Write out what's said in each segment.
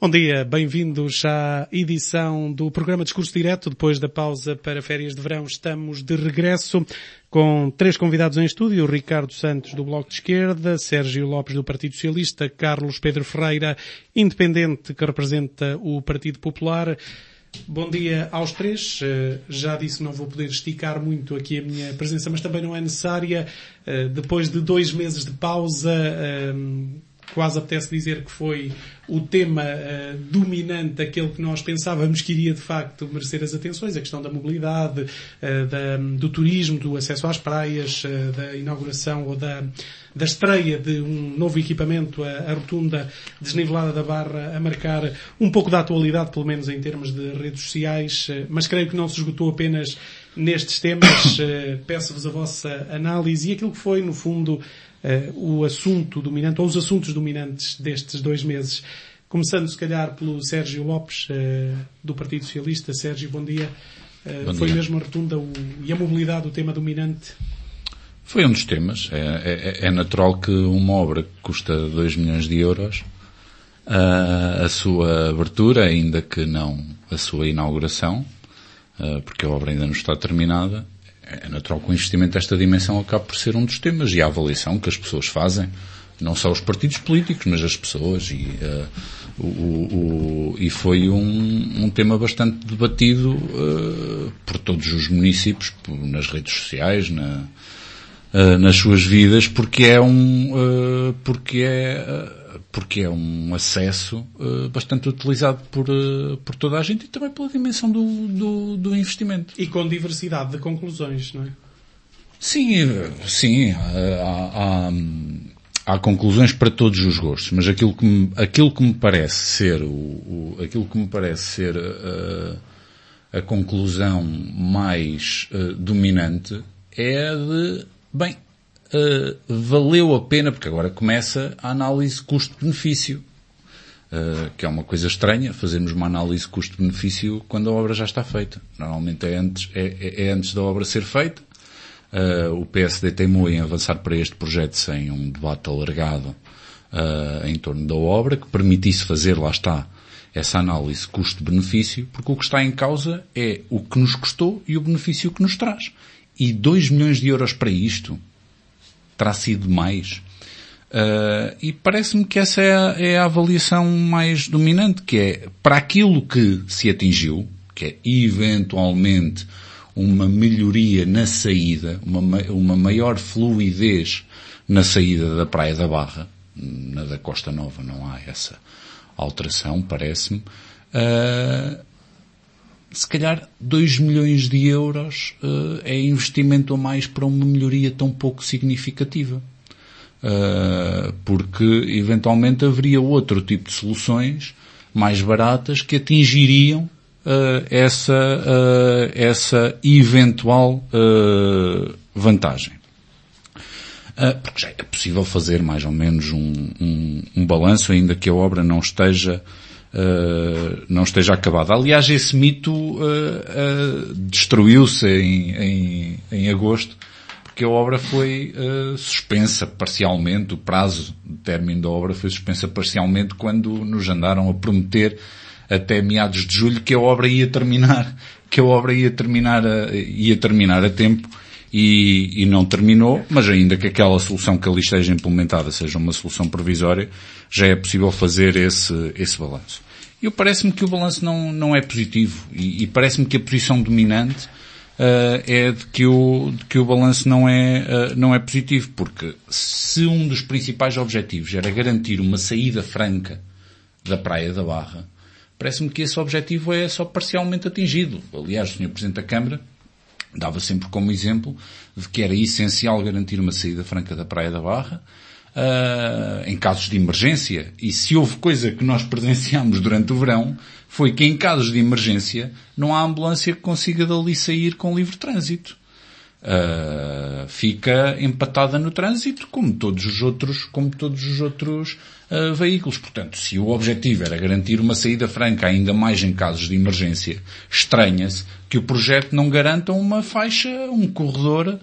Bom dia, bem-vindos à edição do programa Discurso Direto. Depois da pausa para férias de verão, estamos de regresso com 3 convidados em estúdio: o Ricardo Santos, do Bloco de Esquerda, Sérgio Lopes, do Partido Socialista, Carlos Pedro Ferreira, independente, que representa o Partido Popular. Bom dia aos 3. Já disse que não vou poder esticar muito aqui a minha presença, mas também não é necessária. Depois de 2 meses de pausa, quase apetece dizer que foi o tema dominante, aquele que nós pensávamos que iria de facto merecer as atenções, a questão da mobilidade, do turismo, do acesso às praias, da inauguração ou da estreia de um novo equipamento, a rotunda desnivelada da Barra, a marcar um pouco da atualidade, pelo menos em termos de redes sociais, mas creio que não se esgotou apenas nestes temas. Peço-vos a vossa análise e aquilo que foi, no fundo, o assunto dominante, ou os assuntos dominantes destes 2 meses. Começando, se calhar, pelo Sérgio Lopes, do Partido Socialista. Sérgio, bom dia. Bom foi dia. mesmo a rotunda e a mobilidade o tema dominante? Foi um dos temas. É natural que uma obra que custa 2 milhões de euros, a sua abertura, ainda que não a sua inauguração, porque a obra ainda não está terminada, é natural que o investimento desta dimensão acabe por ser um dos temas, e a avaliação que as pessoas fazem, não só os partidos políticos, mas as pessoas, e foi um tema bastante debatido por todos os municípios, nas redes sociais, nas suas vidas, porque é um acesso bastante utilizado por toda a gente, e também pela dimensão do investimento. E com diversidade de conclusões, não é? Sim, há conclusões para todos os gostos, mas aquilo que me parece ser a conclusão mais dominante é a de, valeu a pena, porque agora começa a análise custo-benefício, que é uma coisa estranha, fazermos uma análise custo-benefício quando a obra já está feita. Normalmente é antes da obra ser feita. O PSD teimou em avançar para este projeto sem um debate alargado em torno da obra, que permitisse fazer, lá está, essa análise custo-benefício, porque o que está em causa é o que nos custou e o benefício que nos traz. E 2 milhões de euros para isto terá sido mais. E parece-me que essa é a avaliação mais dominante, que é para aquilo que se atingiu, que é eventualmente uma melhoria na saída, uma maior fluidez na saída da Praia da Barra. Na da Costa Nova não há essa alteração, parece-me. Se calhar 2 milhões de euros é investimento a mais para uma melhoria tão pouco significativa. Porque eventualmente haveria outro tipo de soluções mais baratas que atingiriam essa eventual vantagem. Porque já é possível fazer mais ou menos um balanço, ainda que a obra não esteja acabada. Aliás, esse mito destruiu-se em agosto, porque a obra foi suspensa parcialmente, o prazo de término da obra foi suspensa parcialmente quando nos andaram a prometer até meados de julho que a obra ia terminar a tempo, e não terminou, mas ainda que aquela solução que ali esteja implementada seja uma solução provisória, já é possível fazer esse balanço. E parece-me que o balanço não é positivo, e parece-me que a posição dominante é de que o balanço não é positivo, porque se um dos principais objetivos era garantir uma saída franca da Praia da Barra, parece-me que esse objetivo é só parcialmente atingido. Aliás, o Sr. Presidente da Câmara dava sempre como exemplo de que era essencial garantir uma saída franca da Praia da Barra em casos de emergência. E se houve coisa que nós presenciámos durante o verão, foi que em casos de emergência não há ambulância que consiga dali sair com livre trânsito. Fica empatada no trânsito, como todos os outros veículos. Portanto, se o objetivo era garantir uma saída franca, ainda mais em casos de emergência, estranha-se que o projeto não garanta uma faixa, um corredor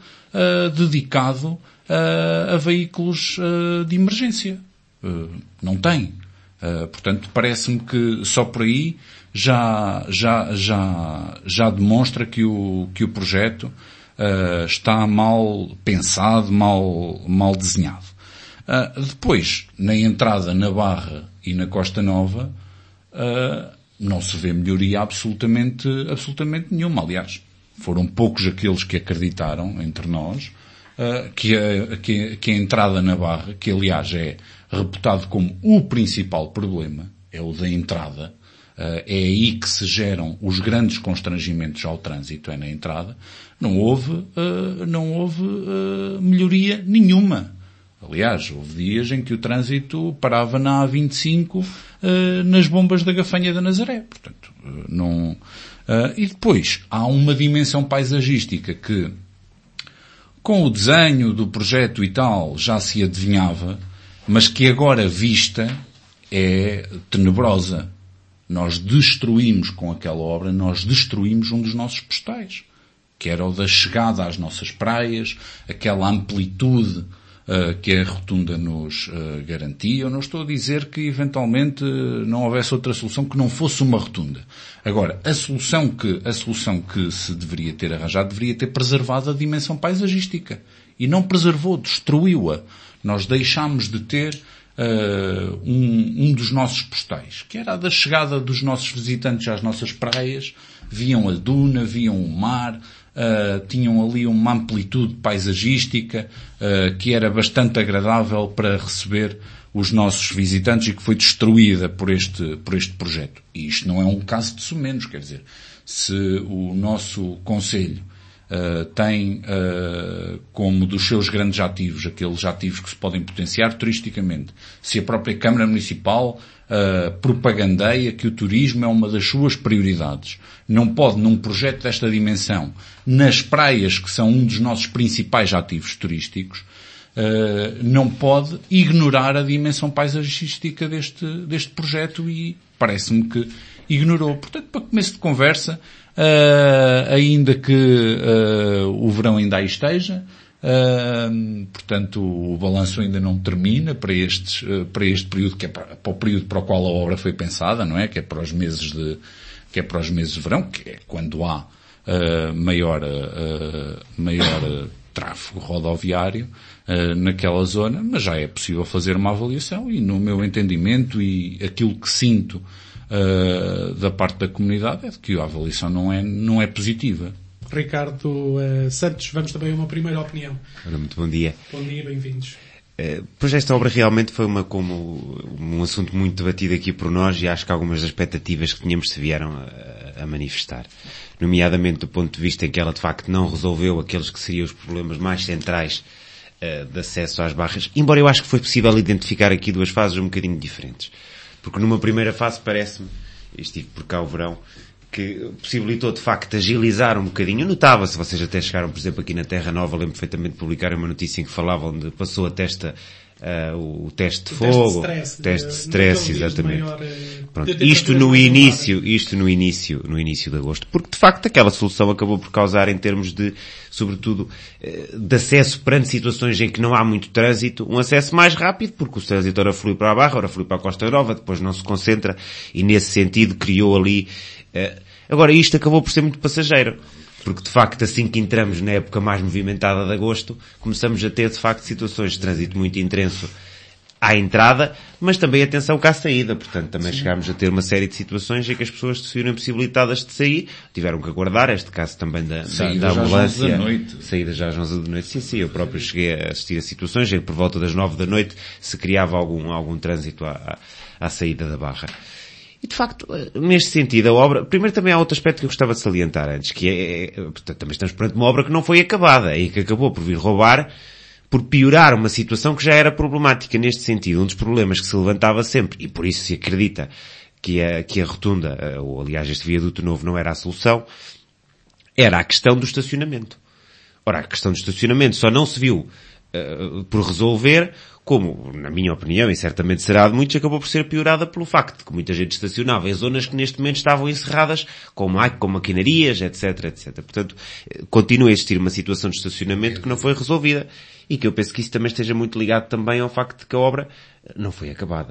dedicado a veículos de emergência. Não tem. Portanto, parece-me que só por aí já demonstra que o projeto está mal pensado, mal desenhado. Depois, na entrada na Barra e na Costa Nova, não se vê melhoria absolutamente nenhuma. Aliás, foram poucos aqueles que acreditaram entre nós que a entrada na Barra, que aliás é reputado como o principal problema, é o da entrada, é aí que se geram os grandes constrangimentos ao trânsito, é na entrada, não houve melhoria nenhuma. Aliás, houve dias em que o trânsito parava na A25 nas bombas da Gafanha da Nazaré. Portanto, não. E depois, há uma dimensão paisagística que, com o desenho do projeto e tal, já se adivinhava, mas que agora vista é tenebrosa. Nós destruímos com aquela obra, nós destruímos um dos nossos postais, que era o da chegada às nossas praias, aquela amplitude que a rotunda nos garantia. Eu não estou a dizer que eventualmente não houvesse outra solução que não fosse uma rotunda. Agora, a solução que se deveria ter arranjado deveria ter preservado a dimensão paisagística. E não preservou, destruiu-a. Nós deixámos de ter um dos nossos postais, que era a da chegada dos nossos visitantes às nossas praias, viam a duna, viam o mar, tinham ali uma amplitude paisagística que era bastante agradável para receber os nossos visitantes e que foi destruída por este projeto. E isto não é um caso de sumenos, quer dizer, se o nosso Conselho tem como dos seus grandes ativos, aqueles ativos que se podem potenciar turisticamente, se a própria Câmara Municipal propagandeia que o turismo é uma das suas prioridades, não pode, num projeto desta dimensão, nas praias que são um dos nossos principais ativos turísticos, não pode ignorar a dimensão paisagística deste projeto, e parece-me que ignorou. Portanto, para começo de conversa, ainda que o verão ainda aí esteja, portanto o balanço ainda não termina para este período, que é para o período para o qual a obra foi pensada, não é? Que é para os meses de verão, que é quando há maior tráfego rodoviário naquela zona, mas já é possível fazer uma avaliação, e no meu entendimento e aquilo que sinto da parte da comunidade é de que a avaliação não é positiva. Ricardo Santos, vamos também a uma primeira opinião. Ora, muito bom dia. Bom dia, bem-vindos. Pois esta obra realmente foi como um assunto muito debatido aqui por nós, e acho que algumas das expectativas que tínhamos se vieram a manifestar. Nomeadamente do ponto de vista em que ela de facto não resolveu aqueles que seriam os problemas mais centrais de acesso às barras, embora eu acho que foi possível identificar aqui duas fases um bocadinho diferentes. Porque numa primeira fase parece-me, estive por cá o verão, que possibilitou de facto agilizar um bocadinho. Notava-se, vocês até chegaram, por exemplo, aqui na Terra Nova, lembro perfeitamente de publicar uma notícia em que falavam de passou a testa o teste de fogo, teste de stress, exatamente. Pronto, isto no início de agosto, porque de facto aquela solução acabou por causar, em termos de, sobretudo, de acesso perante situações em que não há muito trânsito, um acesso mais rápido, porque o trânsito ora flui para a Barra, ora flui para a Costa Nova, depois não se concentra, e nesse sentido criou ali. Agora isto acabou por ser muito passageiro, porque de facto assim que entramos na época mais movimentada de agosto, começamos a ter de facto situações de trânsito muito intenso à entrada, mas também atenção cá à saída. Portanto também chegámos a ter uma série de situações em que as pessoas se viram impossibilitadas de sair, tiveram que aguardar, este caso também da ambulância, saída já às 11 da noite. Sim, eu próprio cheguei a assistir a situações em que por volta das 9 da noite se criava algum trânsito à saída da Barra. E de facto, neste sentido, a obra, primeiro também há outro aspecto que eu gostava de salientar antes, que portanto, também estamos perante uma obra que não foi acabada e que acabou por vir roubar, por piorar uma situação que já era problemática neste sentido. Um dos problemas que se levantava sempre, e por isso se acredita que a rotunda, ou aliás este viaduto novo não era a solução, era a questão do estacionamento. Ora, a questão do estacionamento só não se viu por resolver, como, na minha opinião, e certamente será de muitos, acabou por ser piorada pelo facto de que muita gente estacionava em zonas que neste momento estavam encerradas, com maquinarias, etc, etc. Portanto, continua a existir uma situação de estacionamento que não foi resolvida, e que eu penso que isso também esteja muito ligado também ao facto de que a obra não foi acabada. Portanto,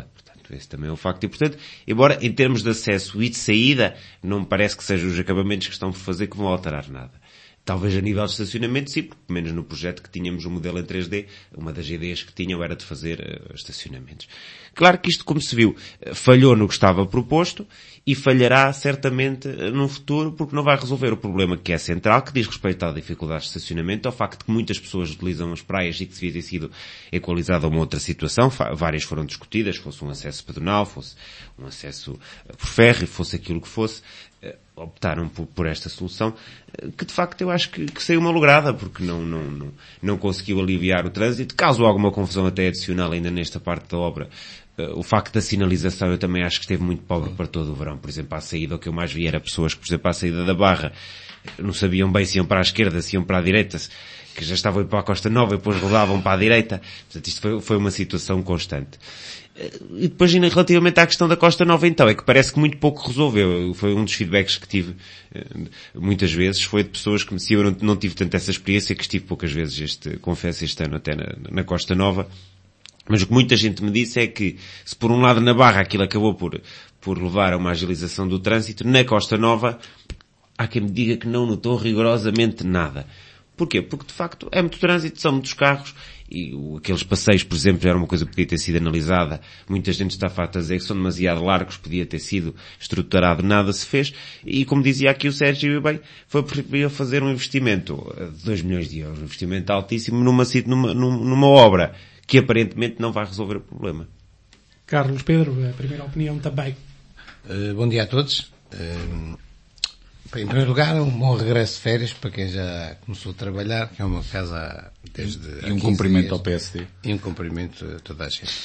Esse também é um facto importante. Embora, em termos de acesso e de saída, não me parece que sejam os acabamentos que estão por fazer que vão alterar nada. Talvez a nível de estacionamento, sim, porque menos no projeto que tínhamos um modelo em 3D, uma das ideias que tinham era de fazer estacionamentos. Claro que isto, como se viu, falhou no que estava proposto e falhará certamente no futuro, porque não vai resolver o problema que é central, que diz respeito à dificuldade de estacionamento, ao facto de que muitas pessoas utilizam as praias e que devia ter sido equalizada uma outra situação. Várias foram discutidas, fosse um acesso pedonal, fosse um acesso por ferro, fosse aquilo que fosse. Optaram por esta solução, que de facto eu acho que saiu uma lograda, porque não conseguiu aliviar o trânsito. Causou alguma confusão até adicional ainda nesta parte da obra. O facto da sinalização eu também acho que esteve muito pobre para todo o verão. Por exemplo, à saída, o que eu mais vi era pessoas que, por exemplo, à saída da Barra, não sabiam bem se iam para a esquerda, se iam para a direita, que já estavam a ir para a Costa Nova e depois rodavam para a direita. Portanto, isto foi uma situação constante. E depois, relativamente à questão da Costa Nova, então, é que parece que muito pouco resolveu. Foi um dos feedbacks que tive, muitas vezes, foi de pessoas que me diziam, eu não tive tanto essa experiência, que estive poucas vezes confesso este ano até na Costa Nova. Mas o que muita gente me disse é que, se por um lado na Barra aquilo acabou por levar a uma agilização do trânsito, na Costa Nova, há quem me diga que não notou rigorosamente nada. Porquê? Porque, de facto, é muito trânsito, são muitos carros, e aqueles passeios, por exemplo, já era uma coisa que podia ter sido analisada. Muita gente está farta a dizer que são demasiado largos, podia ter sido estruturado, nada se fez. E, como dizia aqui o Sérgio, bem, foi preferível fazer um investimento de 2 milhões de euros, um investimento altíssimo numa obra que aparentemente não vai resolver o problema. Carlos, Pedro, a primeira opinião também. Bom dia a todos. Em primeiro lugar, um bom regresso de férias para quem já começou a trabalhar, que é o meu caso desde E um cumprimento ao PSD. E um cumprimento a toda a gente.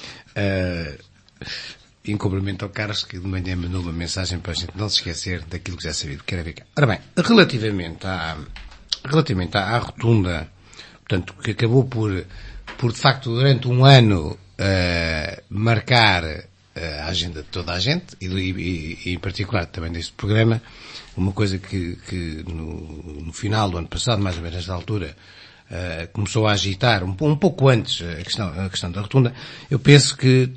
E um cumprimento ao Carlos, que de manhã mandou uma mensagem para a gente não se esquecer daquilo que já sabia que era ver cá. Ora bem, relativamente à rotunda, portanto, que acabou por de facto durante um ano marcar a agenda de toda a gente e em particular também deste programa, uma coisa que no final do ano passado, mais ou menos nesta altura, começou a agitar um pouco antes a questão da rotunda. Eu penso que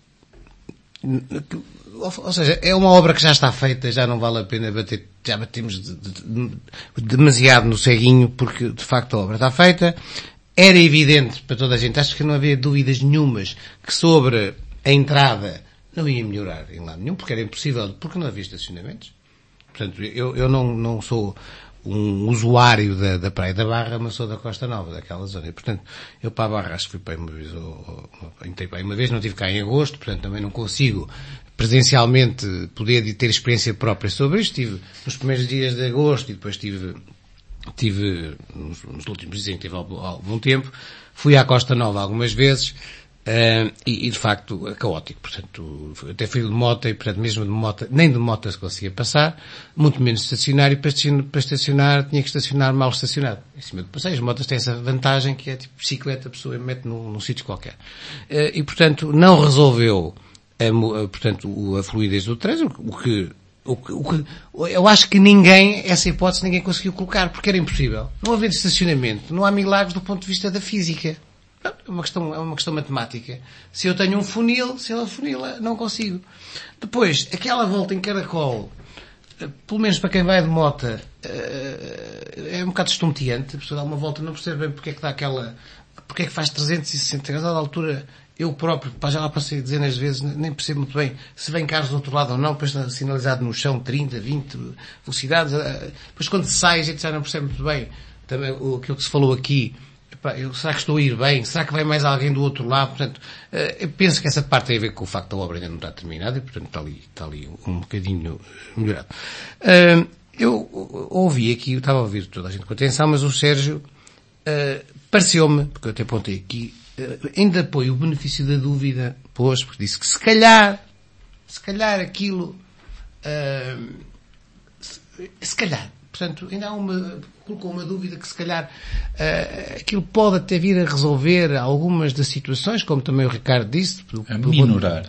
ou seja, é uma obra que já está feita, já não vale a pena bater, já batemos demasiado no ceguinho, porque de facto a obra está feita. Era evidente para toda a gente, acho que não havia dúvidas nenhumas que sobre a entrada não ia melhorar em lado nenhum, porque era impossível, porque não havia estacionamentos. Portanto, eu não sou um usuário da Praia da Barra, mas sou da Costa Nova, daquela zona. E, portanto, eu para a Barra acho que fui para uma vez, entrei para uma vez, não estive cá em agosto, portanto também não consigo presencialmente poder ter experiência própria sobre isto. Estive nos primeiros dias de agosto e depois tive nos últimos dias em que tive algum tempo, fui à Costa Nova algumas vezes, e de facto é caótico, portanto, até fui de moto e portanto mesmo de moto, nem de moto se conseguia passar, muito menos estacionar, e para estacionar tinha que estacionar mal estacionado, em cima de passeios. As motas têm essa vantagem que é tipo bicicleta, a pessoa mete num sítio qualquer. E portanto não resolveu, portanto, a fluidez do trânsito, eu acho que essa hipótese ninguém conseguiu colocar, porque era impossível. Não havendo estacionamento, não há milagres do ponto de vista da física. É uma questão matemática. Se eu tenho um funil, se ele afunila, não consigo. Depois, aquela volta em caracol, pelo menos para quem vai de moto, é um bocado estonteante. A pessoa dá uma volta, não percebe bem porque é que dá porque é que faz 360 graus. A altura, eu próprio, já lá passei dezenas de vezes, nem percebo muito bem se vem carros do outro lado ou não, depois está sinalizado no chão 30, 20 velocidades. Depois quando sai, a gente já não percebe muito bem também aquilo que se falou aqui. Será que estou a ir bem? Será que vai mais alguém do outro lado? Portanto, eu penso que essa parte tem a ver com o facto da obra ainda não está terminada e, portanto, está ali um bocadinho melhorado. Eu ouvi aqui, eu estava a ouvir toda a gente com atenção, mas o Sérgio, pareceu-me, porque eu até apontei aqui, ainda põe o benefício da dúvida, porque disse que se calhar aquilo, se calhar, portanto, ainda colocou uma dúvida que se calhar aquilo pode até vir a resolver algumas das situações, como também o Ricardo disse. A minorar.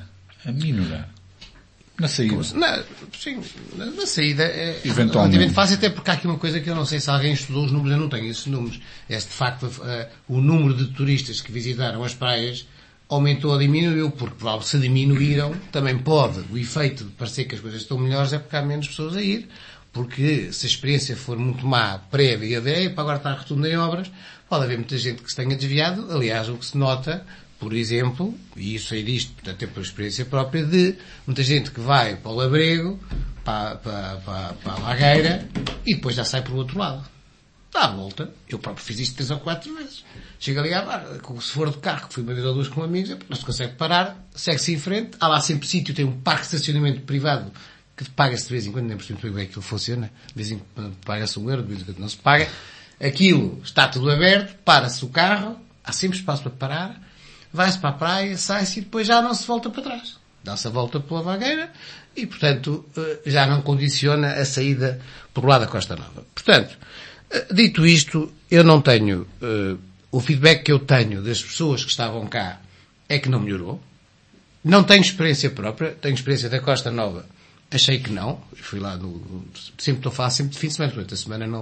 Na saída. Na saída é relativamente fácil, até porque há aqui uma coisa que eu não sei se alguém estudou os números, eu não tenho esses números. É de facto o número de turistas que visitaram as praias aumentou ou diminuiu, porque se diminuíram, também pode, o efeito de parecer que as coisas estão melhores é porque há menos pessoas a ir, porque se a experiência for muito má, prévia, para agora está retorno em obras, pode haver muita gente que se tenha desviado. Aliás, o que se nota, por exemplo, e isso aí disto, portanto, é por experiência própria, de muita gente que vai para o Labrego, para a Lagueira, e depois já sai por outro lado. Dá a volta. Eu próprio fiz isto 3 ou 4 vezes. Chega ali à barra, se for de carro, que fui uma vez ou duas com amigos, não se consegue parar, segue-se em frente, há lá sempre sítio, tem um parque de estacionamento privado, que paga-se de vez em quando, nem por cima bem aquilo funciona, de vez em quando paga-se €1, de vez em quando não se paga. Aquilo está tudo aberto, para-se o carro, há sempre espaço para parar, vai-se para a praia, sai-se e depois já não se volta para trás. Dá-se a volta pela vagueira e, portanto, já não condiciona a saída por lá da Costa Nova. Portanto, dito isto, eu não tenho, o feedback que eu tenho das pessoas que estavam cá é que não melhorou. Não tenho experiência própria, tenho experiência da Costa Nova. Achei que não. Fui lá sempre estou a falar sempre de fim de semana, portanto,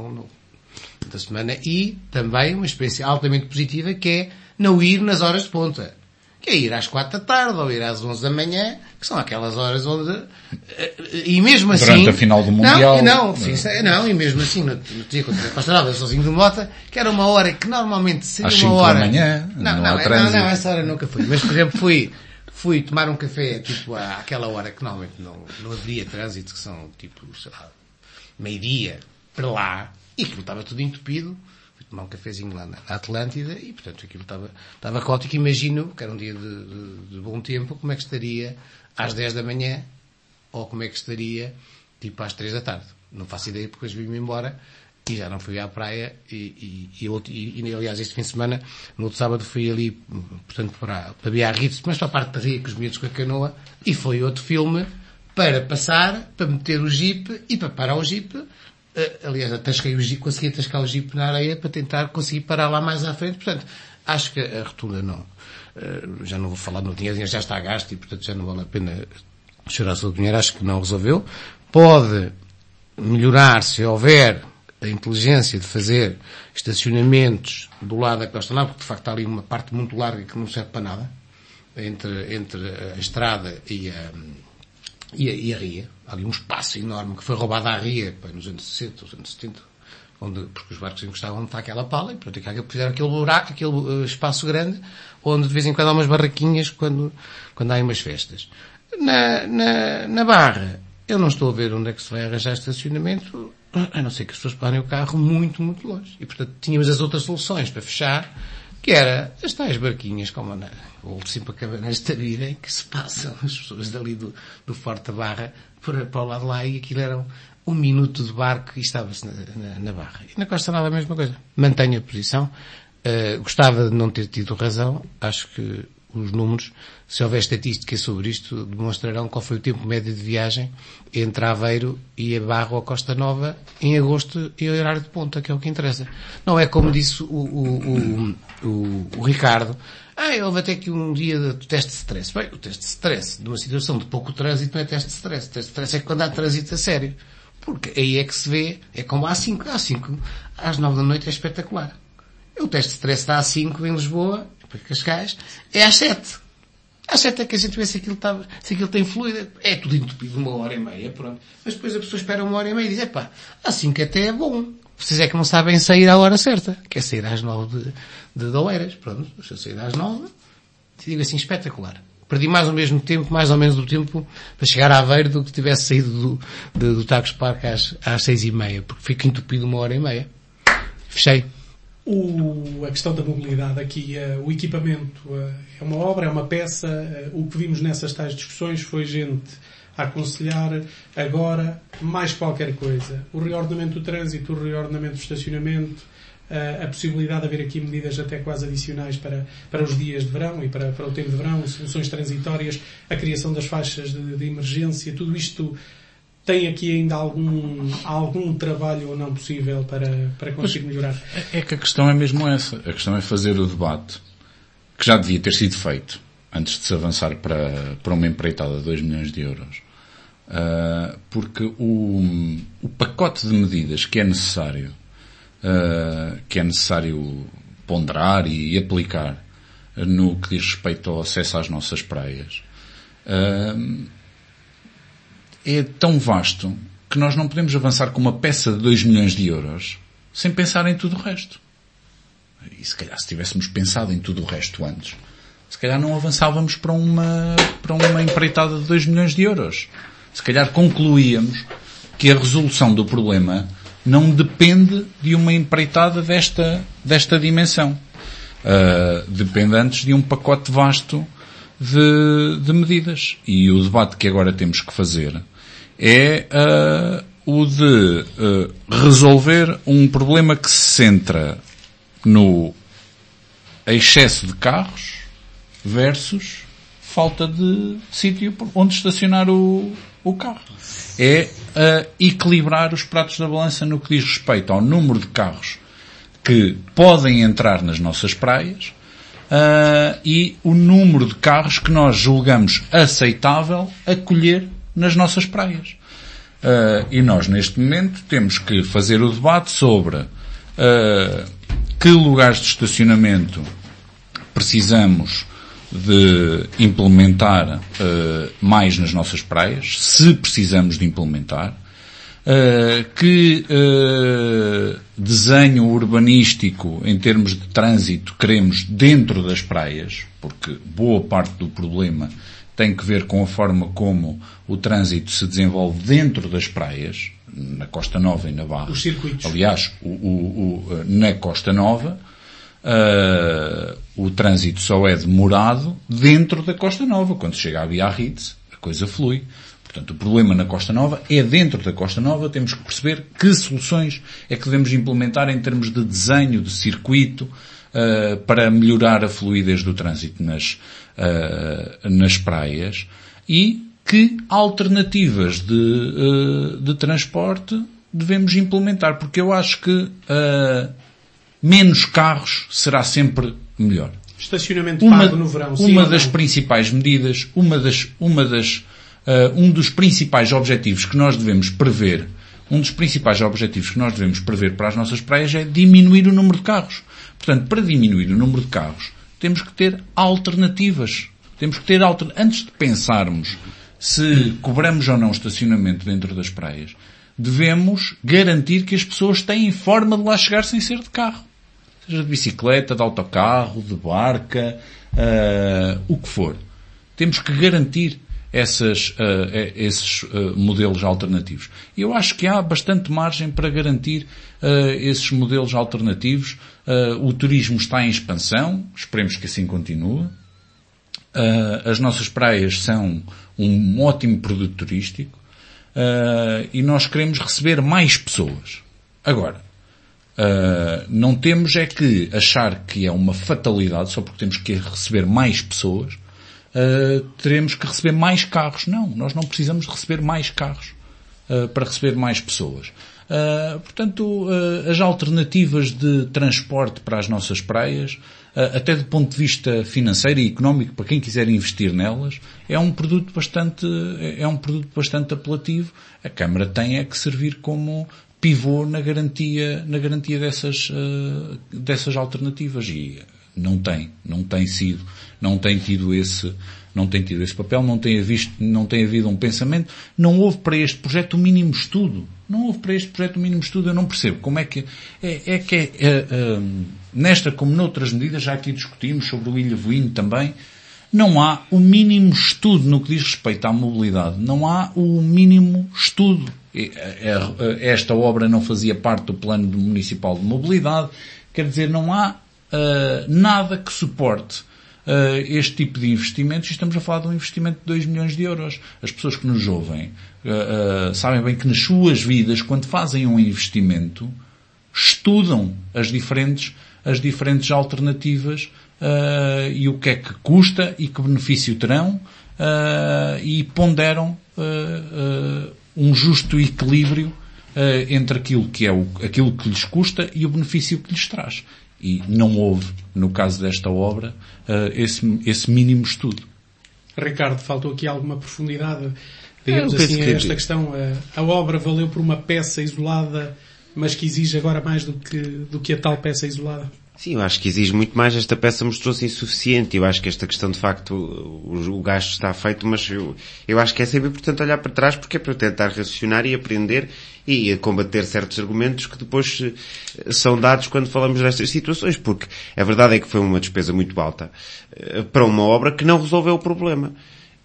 da semana, e também uma experiência altamente positiva que é não ir nas horas de ponta. Que é ir às 4 da tarde ou ir às 11 da manhã, que são aquelas horas onde, e mesmo assim... Durante a final do Mundial. Não, e mesmo assim, no dia quando eu estava sozinho de Mota, que era uma hora que normalmente seria às uma hora... Às 5 da manhã, não, essa hora nunca fui. Mas, por exemplo, fui tomar um café, tipo, àquela hora que normalmente não haveria trânsito, que são, tipo, sei lá, meio-dia, para lá, e aquilo estava tudo entupido. Fui tomar um cafezinho lá na Atlântida e, portanto, aquilo estava caótico. Imagino que era um dia de bom tempo, como é que estaria às 10 da manhã, ou como é que estaria, tipo, às 3 da tarde. Não faço ideia, porque depois vim-me embora e já não fui à praia e aliás, este fim de semana, no outro sábado, fui ali, portanto, para Biarritz, mas para a parte da ria com os miúdos com a canoa, e foi outro filme para passar, para meter o jeep e para parar o jeep. Aliás, atasquei o jeep, consegui atascar o jeep na areia para tentar conseguir parar lá mais à frente. Portanto, acho que a rotunda não, já não vou falar no dinheiro já está gasto e, portanto, já não vale a pena chorar sobre o dinheiro. Acho que não resolveu. Pode melhorar se houver a inteligência de fazer estacionamentos do lado da Costa Nova, porque de facto há ali uma parte muito larga que não serve para nada, entre a estrada e a ria. Há ali um espaço enorme que foi roubado à ria, nos anos 60, os anos 70, porque os barcos encostavam onde está aquela pala, e pronto, fizeram aquele buraco, aquele espaço grande, onde de vez em quando há umas barraquinhas quando há umas festas. Na Barra, eu não estou a ver onde é que se vai arranjar estacionamento, a não ser que as pessoas parem o carro muito, muito longe. E, portanto, tínhamos as outras soluções para fechar, que era as tais barquinhas, como ou sempre acaba nesta vida, em que se passam as pessoas dali do Forte da Barra para o lado de lá, e aquilo era 1 minuto de barco e estava-se na Barra. E na Costa Nova a mesma coisa. Mantenho a posição. Gostava de não ter tido razão. Acho que os números, se houver estatística sobre isto, demonstrarão qual foi o tempo médio de viagem entre Aveiro e a Barra ou Costa Nova em agosto e horário de ponta, que é o que interessa. Não é como disse o Ricardo, houve até aqui um dia de teste de stress. Bem, o teste de stress de uma situação de pouco trânsito não é teste de stress. O teste de stress é quando há trânsito a sério. Porque aí é que se vê, é como às 5 às 9 da noite é espetacular. O teste de stress está às 5 em Lisboa, para Cascais, é às 7. Às 7 é que a gente vê se aquilo tem fluido. É tudo entupido 1h30, pronto. Mas depois a pessoa espera 1h30 e diz, às 5 até é bom. Vocês é que não sabem sair à hora certa. Que é sair às 9 de Oeiras. Pronto, se eu sair às 9, digo assim, espetacular. Perdi mais ou menos o tempo para chegar a Aveiro do que tivesse saído do Tagus Park às 6h30, porque fico entupido 1h30. Fechei. A questão da mobilidade aqui, o equipamento é uma obra, é uma peça. O que vimos nessas tais discussões foi gente a aconselhar agora mais qualquer coisa. O reordenamento do trânsito, o reordenamento do estacionamento, a possibilidade de haver aqui medidas até quase adicionais para os dias de verão e para o tempo de verão, soluções transitórias, a criação das faixas de emergência, tudo isto tem aqui ainda algum trabalho ou não possível para conseguir melhorar? É que a questão é mesmo essa. A questão é fazer o debate, que já devia ter sido feito antes de se avançar para uma empreitada de 2 milhões de euros. Porque o pacote de medidas que é necessário ponderar e aplicar no que diz respeito ao acesso às nossas praias, é tão vasto que nós não podemos avançar com uma peça de 2 milhões de euros sem pensar em tudo o resto. E se calhar se tivéssemos pensado em tudo o resto antes, se calhar não avançávamos para uma empreitada de 2 milhões de euros. Se calhar concluíamos que a resolução do problema não depende de uma empreitada desta dimensão. Depende antes de um pacote vasto de medidas. E o debate que agora temos que fazer é o de resolver um problema que se centra no excesso de carros versus falta de sítio onde estacionar o carro. É equilibrar os pratos da balança no que diz respeito ao número de carros que podem entrar nas nossas praias e o número de carros que nós julgamos aceitável acolher nas nossas praias. E nós, neste momento, temos que fazer o debate sobre que lugares de estacionamento precisamos de implementar mais nas nossas praias, se precisamos de implementar, que desenho urbanístico em termos de trânsito queremos dentro das praias, porque boa parte do problema tem que ver com a forma como o trânsito se desenvolve dentro das praias, na Costa Nova e na Barra. Os circuitos. Aliás, na Costa Nova, o trânsito só é demorado dentro da Costa Nova. Quando chega a Biarritz, a coisa flui. Portanto, o problema na Costa Nova é dentro da Costa Nova. Temos que perceber que soluções é que devemos implementar em termos de desenho, de circuito, para melhorar a fluidez do trânsito nas praias e que alternativas de transporte devemos implementar. Porque eu acho que menos carros será sempre melhor. Estacionamento pago no verão. Uma das principais medidas, um dos principais objetivos que nós devemos prever, para as nossas praias é diminuir o número de carros. Portanto, para diminuir o número de carros, temos que ter alternativas. Antes de pensarmos se cobramos ou não estacionamento dentro das praias, devemos garantir que as pessoas têm forma de lá chegar sem ser de carro. Seja de bicicleta, de autocarro, de barca, o que for. Temos que garantir esses modelos alternativos. E eu acho que há bastante margem para garantir esses modelos alternativos. O turismo está em expansão, esperemos que assim continue. As nossas praias são um ótimo produto turístico e nós queremos receber mais pessoas. Agora, não temos é que achar que é uma fatalidade, só porque temos que receber mais pessoas, teremos que receber mais carros. Não, nós não precisamos receber mais carros para receber mais pessoas. Portanto, as alternativas de transporte para as nossas praias, até do ponto de vista financeiro e económico, para quem quiser investir nelas, é um produto bastante apelativo. A Câmara tem é que servir como pivô na garantia dessas alternativas e não tem tido esse papel, não tem havido um pensamento, não houve para este projeto o mínimo estudo. Eu não percebo como é que nesta como noutras medidas, já aqui discutimos sobre o Ilha-Voinho também, não há o mínimo estudo no que diz respeito à mobilidade, não há o mínimo estudo. Esta obra não fazia parte do plano municipal de mobilidade, quer dizer, não há nada que suporte este tipo de investimentos, e estamos a falar de um investimento de 2 milhões de euros. As pessoas que nos ouvem sabem bem que nas suas vidas, quando fazem um investimento, estudam as diferentes alternativas e o que é que custa e que benefício terão e ponderam um justo equilíbrio entre aquilo que lhes custa e o benefício que lhes traz. E não houve, no caso desta obra, esse mínimo estudo. Ricardo, faltou aqui alguma profundidade, digamos assim, a esta questão. A obra valeu por uma peça isolada, mas que exige agora mais do que a tal peça isolada? Sim, eu acho que exige muito mais. Esta peça mostrou-se insuficiente. Eu acho que esta questão, de facto, o gasto está feito, mas eu acho que é sempre importante olhar para trás, porque é para tentar raciocinar e aprender e combater certos argumentos que depois são dados quando falamos destas situações, porque a verdade é que foi uma despesa muito alta para uma obra que não resolveu o problema.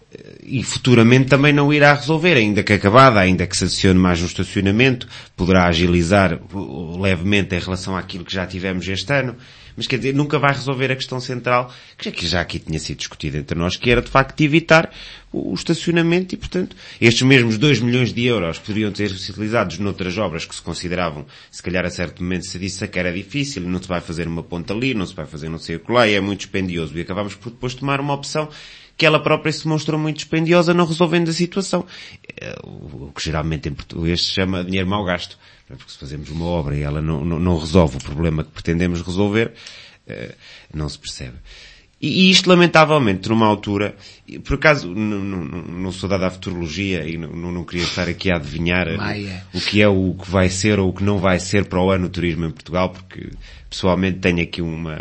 E futuramente também não irá resolver, ainda que acabada, ainda que se adicione mais um estacionamento, poderá agilizar levemente em relação àquilo que já tivemos este ano, mas quer dizer, nunca vai resolver a questão central, que já aqui tinha sido discutida entre nós, que era de facto evitar o estacionamento e, portanto, estes mesmos 2 milhões de euros poderiam ter sido utilizados noutras obras que se consideravam, se calhar a certo momento se disse que era difícil, não se vai fazer uma ponta ali, não se vai fazer não sei o que lá, e é muito dispendioso, e acabámos por depois tomar uma opção que ela própria se mostrou muito dispendiosa, não resolvendo a situação. O que geralmente em português se chama dinheiro mal gasto. Porque se fazemos uma obra e ela não resolve o problema que pretendemos resolver, não se percebe. E isto, lamentavelmente, numa altura, por acaso, não sou dado à futurologia e não queria estar aqui a adivinhar o que é o que vai ser ou o que não vai ser para o ano o turismo em Portugal, porque pessoalmente tenho aqui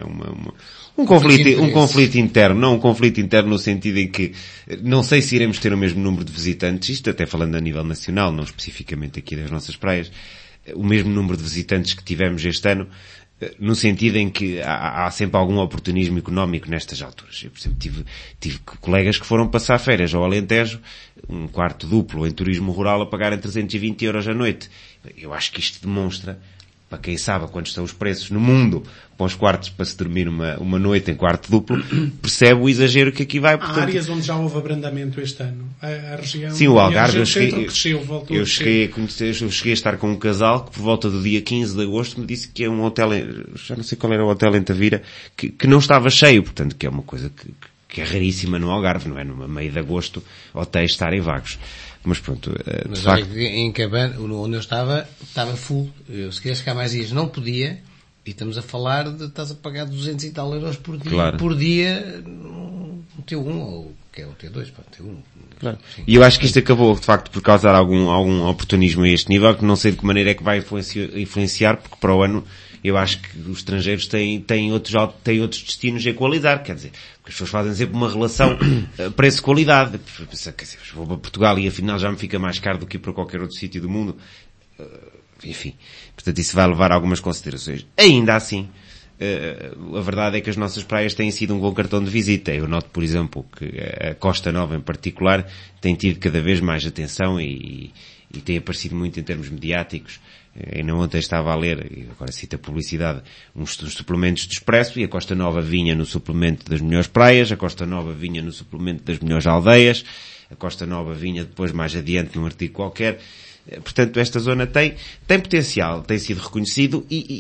um conflito interno, não um conflito interno no sentido em que não sei se iremos ter o mesmo número de visitantes, isto até falando a nível nacional, não especificamente aqui das nossas praias, o mesmo número de visitantes que tivemos este ano, no sentido em que há sempre algum oportunismo económico nestas alturas. Eu, por exemplo, tive colegas que foram passar férias ao Alentejo, um quarto duplo em turismo rural a pagarem 320 euros a noite. Eu acho que isto demonstra, para quem sabe quantos são os preços no mundo para os quartos para se dormir uma noite em quarto duplo, percebe o exagero que aqui vai. Portanto, há áreas onde já houve abrandamento este ano. A região, sim, o Algarve, eu cheguei a estar com um casal que por volta do dia 15 de agosto me disse que é um hotel, já não sei qual era o hotel em Tavira, que não estava cheio, portanto que é uma coisa que é raríssima no Algarve, não é? No meio de agosto, hotéis estarem vagos. Mas pronto, mas olha, em Cabana, onde eu estava full. Eu se queria ficar mais dias não podia, e estamos a falar de, estás a pagar 200 e tal euros por dia, claro, por dia no T1, ou que é o T2, T1. Claro. E eu acho que isto acabou, de facto, por causar algum oportunismo a este nível, que não sei de que maneira é que vai influenciar, porque para o ano eu acho que os estrangeiros têm outros destinos a equalizar, quer dizer, porque as pessoas fazem sempre uma relação preço-qualidade. Quer dizer, vou para Portugal e afinal já me fica mais caro do que ir para qualquer outro sítio do mundo. Enfim, portanto isso vai levar a algumas considerações. Ainda assim, a verdade é que as nossas praias têm sido um bom cartão de visita. Eu noto, por exemplo, que a Costa Nova em particular tem tido cada vez mais atenção e tem aparecido muito em termos mediáticos. Ainda ontem estava a ler, e agora cito a publicidade, uns suplementos de Expresso, e a Costa Nova vinha no suplemento das melhores praias, a Costa Nova vinha no suplemento das melhores aldeias, a Costa Nova vinha depois mais adiante num artigo qualquer. Portanto, esta zona tem potencial, tem sido reconhecido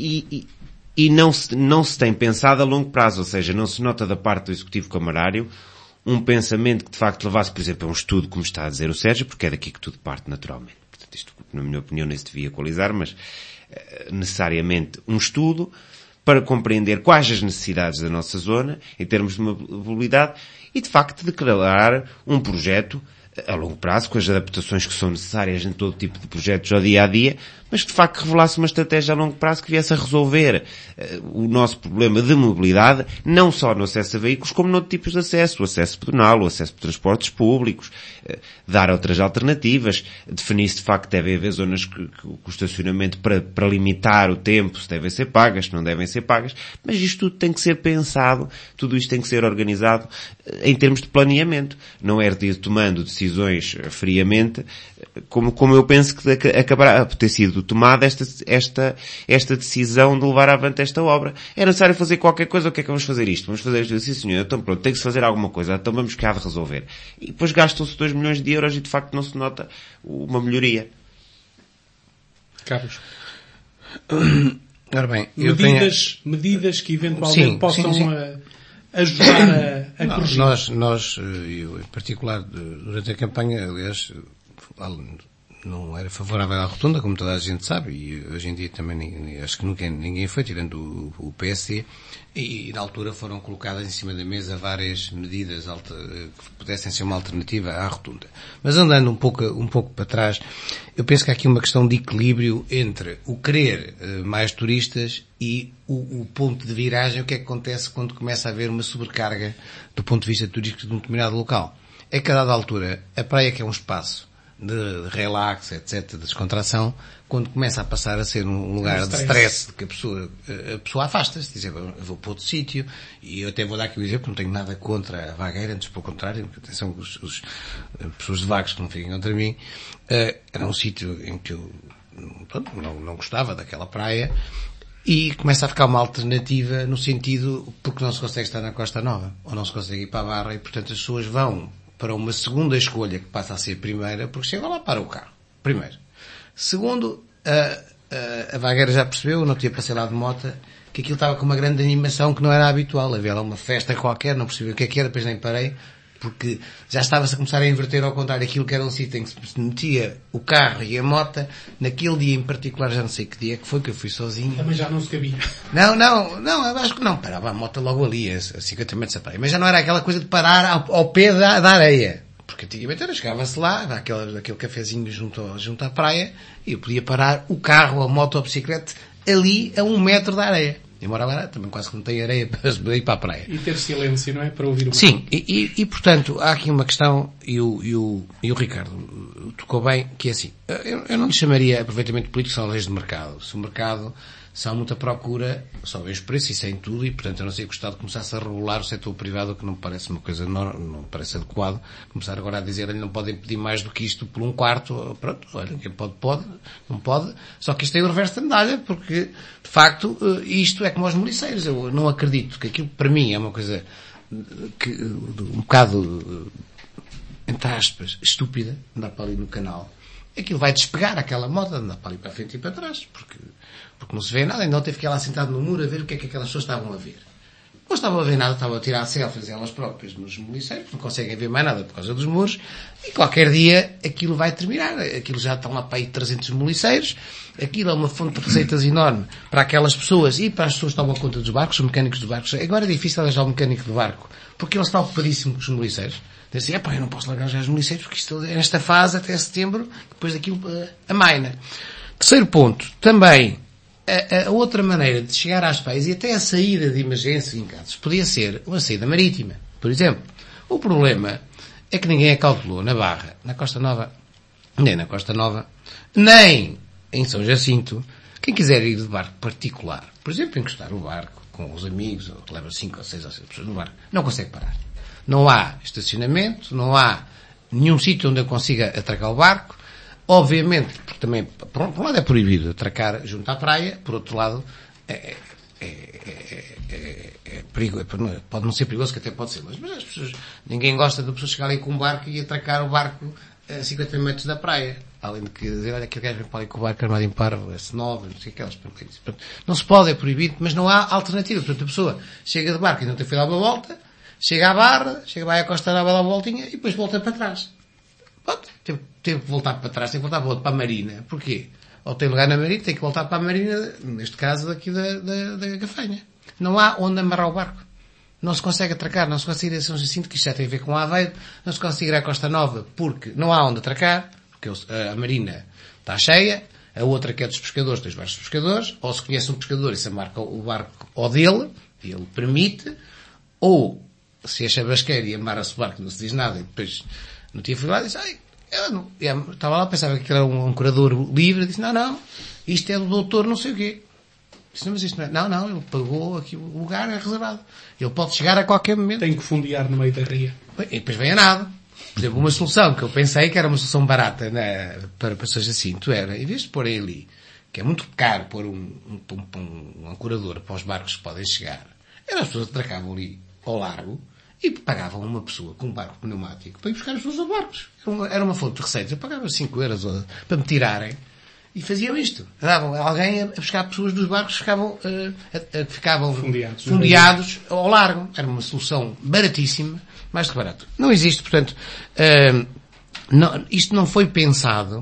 e não se tem pensado a longo prazo, ou seja, não se nota da parte do Executivo Camarário um pensamento que de facto levasse, por exemplo, a um estudo, como está a dizer o Sérgio, porque é daqui que tudo parte naturalmente. Portanto, isto, na minha opinião, nem se devia equalizar, mas necessariamente um estudo para compreender quais as necessidades da nossa zona, em termos de mobilidade, e de facto declarar um projeto a longo prazo, com as adaptações que são necessárias em todo tipo de projetos ao dia a dia, mas que de facto revelasse uma estratégia a longo prazo que viesse a resolver o nosso problema de mobilidade, não só no acesso a veículos, como noutros tipos de acesso, o acesso pedonal, o acesso por transportes públicos, dar outras alternativas, definir se de facto deve haver zonas que o estacionamento para limitar o tempo, se devem ser pagas, se não devem ser pagas, mas isto tudo tem que ser pensado, tudo isto tem que ser organizado em termos de planeamento, não é de ir tomando decisões friamente, como eu penso que acabará por ter sido tomada esta decisão de levar avante esta obra. É necessário fazer qualquer coisa, o que é que vamos fazer isto? Vamos fazer isto, sim senhor, então pronto, tem que se fazer alguma coisa, então vamos cá de resolver. E depois gastam-se 2 milhões de euros e de facto não se nota uma melhoria. Carlos. Ora bem, medidas que eventualmente possam ajudar a corrigir. Nós, eu em particular, durante a campanha, aliás, não era favorável à rotunda, como toda a gente sabe, e hoje em dia também acho que nunca ninguém foi, tirando o PSD, e na altura foram colocadas em cima da mesa várias medidas que pudessem ser uma alternativa à rotunda. Mas andando um pouco para trás, eu penso que há aqui uma questão de equilíbrio entre o querer mais turistas e o ponto de viragem, o que é que acontece quando começa a haver uma sobrecarga do ponto de vista turístico de um determinado local. É que a dada altura, a praia, que é um espaço de relax, etc., de descontração, quando começa a passar a ser um lugar de stress, de que a pessoa afasta-se, diz, eu vou para outro sítio, e eu até vou dar aqui o exemplo, não tenho nada contra a Vagueira, antes pelo contrário, atenção, as pessoas de Vagos que não fiquem contra mim, era um sítio em que eu não gostava daquela praia, e começa a ficar uma alternativa no sentido, porque não se consegue estar na Costa Nova, ou não se consegue ir para a Barra, e portanto as pessoas vão para uma segunda escolha que passa a ser primeira, porque chegam lá para o carro. Primeiro. Segundo, a Vagueira já percebeu, não tinha passado lá de moto, que aquilo estava com uma grande animação que não era habitual. Havia lá uma festa qualquer, não percebi o que era, depois nem parei, porque já estava-se a começar a inverter ao contrário aquilo que era um sítio em que se metia o carro e a moto. Naquele dia em particular, já não sei que dia que foi, que eu fui sozinho. Também já não se cabia. Não, eu acho que não, parava a moto logo ali, a 50 metros da praia. Mas já não era aquela coisa de parar ao pé da areia. Porque antigamente chegava-se lá, aquele cafezinho junto à praia, e eu podia parar o carro, a moto ou a bicicleta ali a 1 metro da areia. Embora lá também quase que não tem areia para ir para a praia. E ter silêncio, não é? Para ouvir o mar. Sim, e portanto, há aqui uma questão, e o Ricardo tocou bem, que é assim, eu não lhe chamaria aproveitamento político, são leis de mercado. Se o mercado, se há muita procura, só vê os preços e sem tudo, e portanto eu não sei gostar de começar-se a regular o setor privado, que não me parece uma coisa, não me parece adequado, começar agora a dizer, não podem pedir mais do que isto por 1/4, pronto, olha, quem pode, não pode, só que isto tem o reverso da medalha, porque, de facto, isto é como aos moliceiros, eu não acredito que aquilo, para mim, é uma coisa que, um bocado, entre aspas, estúpida, andar para ali no canal. Aquilo vai despegar aquela moda, andar para ali para a frente e para trás, porque não se vê nada, ainda não teve que ir lá sentado no muro a ver o que é que aquelas pessoas estavam a ver. Não estavam a ver nada, estavam a tirar selfies elas próprias nos moliceiros, não conseguem ver mais nada por causa dos muros, e qualquer dia aquilo vai terminar. Aquilo já estão lá para aí 300 moliceiros, aquilo é uma fonte de receitas enorme para aquelas pessoas e para as pessoas que tomam conta dos barcos, os mecânicos dos barcos. Agora é difícil arranjar um mecânico do barco, porque ele está ocupadíssimo com os moliceiros. Diz assim, eu não posso largar já os moliceiros, porque isto é nesta fase até setembro, depois daquilo amaina. Terceiro ponto, também, a outra maneira de chegar às praias e até a saída de emergência em casos podia ser uma saída marítima, por exemplo. O problema é que ninguém a calculou na Barra, na Costa Nova, nem na Costa Nova, nem em São Jacinto. Quem quiser ir de barco particular, por exemplo, encostar o barco com os amigos, ou que leva 5 ou 6 ou 7 pessoas no barco, não consegue parar. Não há estacionamento, não há nenhum sítio onde eu consiga atracar o barco. Obviamente, porque também, por um lado é proibido atracar junto à praia, por outro lado, perigoso, pode não ser perigoso, que até pode ser, mas as pessoas, ninguém gosta de pessoas chegarem com um barco e atracar o barco a 50 metros da praia. Além de que dizer, olha, aquele gajo vem para ali com o barco armado em parvo, S9, não sei aquelas. Não se pode, é proibido, mas não há alternativa. Portanto, a pessoa chega de barco e não tem que dar uma volta, chega à Barra, chega vai à Costa Nova, dá uma voltinha e depois volta para trás. Pronto, teve que voltar para trás, tem que voltar para a Marina. Porquê? Ou tem lugar na Marina, tem que voltar para a Marina, neste caso daqui da Gafanha. Não há onde amarrar o barco. Não se consegue atracar, não se consegue ir a São Jacinto, que isto já tem a ver com Aveiro, não se consegue ir à Costa Nova, porque não há onde atracar, porque a Marina está cheia, a outra que é dos pescadores, tem os barcos dos pescadores, ou se conhece um pescador e se amarca o barco ao dele, ele permite, ou se é chabasqueiro e amarra-se o barco, não se diz nada, e depois não tinha fui lá e disse, eu estava lá, pensava que era um curador livre, disse, não, isto é do doutor não sei o quê. Disse, não, mas isto não é. Não, ele pagou aqui, o lugar é reservado. Ele pode chegar a qualquer momento. Tem que fundear no meio da ria. E depois vem a nada. Por exemplo, uma solução que eu pensei que era uma solução barata, né, para São Jacinto era, em vez de pôr ali, que é muito caro pôr um ancorador para os barcos que podem chegar, era as pessoas atracavam ali ao largo e pagavam uma pessoa com um barco pneumático para ir buscar as pessoas aos barcos. Era uma fonte de receitas. Eu pagava 5 euros para me tirarem e faziam isto. Davam alguém a buscar pessoas dos barcos que ficavam fundeados ao largo. Era uma solução baratíssima, mais do que barato. Não existe, portanto, isto não foi pensado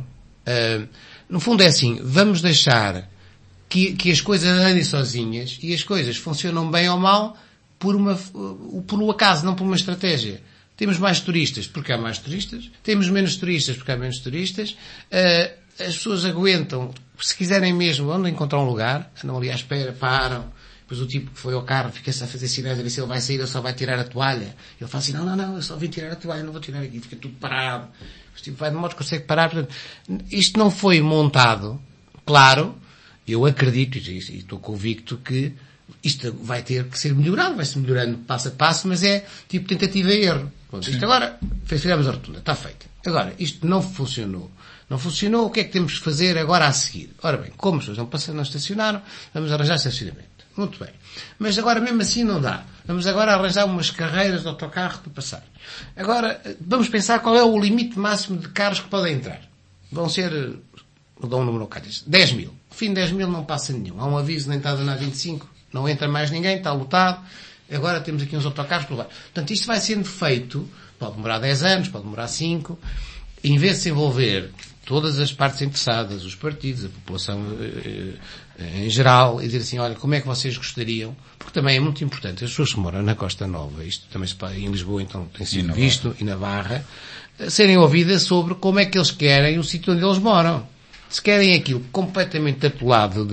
No fundo é assim, vamos deixar que as coisas andem sozinhas e as coisas funcionam bem ou mal por um acaso, não por uma estratégia. Temos mais turistas porque há mais turistas, temos menos turistas porque há menos turistas, as pessoas aguentam, se quiserem mesmo, vão encontrar um lugar, andam ali à espera, param, depois o tipo que foi ao carro fica-se a fazer sinais a ver se ele vai sair ou só vai tirar a toalha. Ele fala assim, não, eu só vim tirar a toalha, não vou tirar aqui, fica tudo parado. O tipo vai de moto, consegue parar. Portanto, isto não foi montado, claro, eu acredito e estou convicto que isto vai ter que ser melhorado, vai-se melhorando passo a passo, mas é tipo tentativa e erro. Pronto, isto agora, fizemos a rotunda, está feito. Agora, isto não funcionou. Não funcionou, o que é que temos que fazer agora a seguir? Ora bem, como as pessoas não estacionaram, vamos arranjar estacionamento. Muito bem. Mas agora mesmo assim não dá. Vamos agora arranjar umas carreiras de autocarro para passar. Agora, vamos pensar qual é o limite máximo de carros que podem entrar. Vão ser, vou dar um número ao calhas, 10 mil. Ao fim de 10 mil não passa nenhum. Há um aviso na entrada na 25, não entra mais ninguém, está lotado. Agora temos aqui uns autocarros por lá. Portanto, isto vai sendo feito, pode demorar 10 anos, pode demorar 5, em vez de se envolver todas as partes interessadas, os partidos, a população em geral, e dizer assim, olha, como é que vocês gostariam, porque também é muito importante, as pessoas que moram na Costa Nova, isto também se pode, em Lisboa então tem sido visto, e na Barra, serem ouvidas sobre como é que eles querem o sítio onde eles moram. Se querem aquilo completamente atolado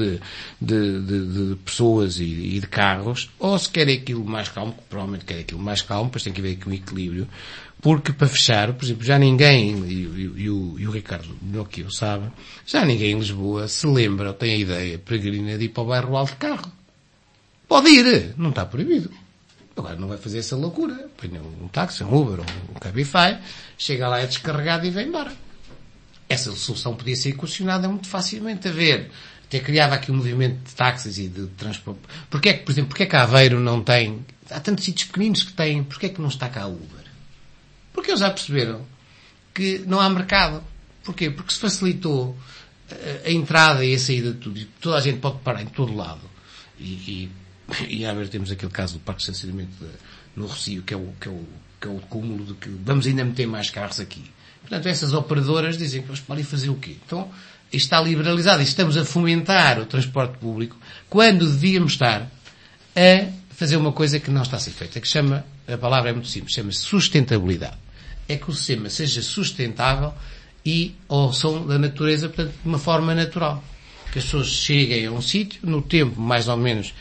de pessoas e de carros, ou se querem aquilo mais calmo, que provavelmente querem aquilo mais calmo, depois tem que haver aqui um equilíbrio, porque para fechar, por exemplo, já ninguém, e o Ricardo melhor que eu sabe, já ninguém em Lisboa se lembra ou tem a ideia peregrina de ir para o bairro Alto de carro. Pode ir, não está proibido. Agora não vai fazer essa loucura. Põe um táxi, um Uber ou um Cabify, chega lá, é descarregado e vem embora. Essa solução podia ser equacionada muito facilmente a ver. Até criava aqui um movimento de táxis e de transporte. Porquê é que, por exemplo, porquê é que Aveiro não tem, há tantos sítios pequeninos que têm, porquê é que não está cá Uber? Porque eles já perceberam que não há mercado. Porquê? Porque se facilitou a entrada e a saída de tudo. Toda a gente pode parar em todo lado. E a ver, temos aquele caso do parque de estacionamento no Rossio, que é o cúmulo de que vamos ainda meter mais carros aqui. Portanto, essas operadoras dizem que vamos para ali fazer o quê? Então, isto está liberalizado e estamos a fomentar o transporte público quando devíamos estar a fazer uma coisa que não está a ser feita, que chama, a palavra é muito simples, chama-se sustentabilidade. É que o sistema seja sustentável e ao som da natureza, portanto, de uma forma natural. Que as pessoas cheguem a um sítio, no tempo mais ou menos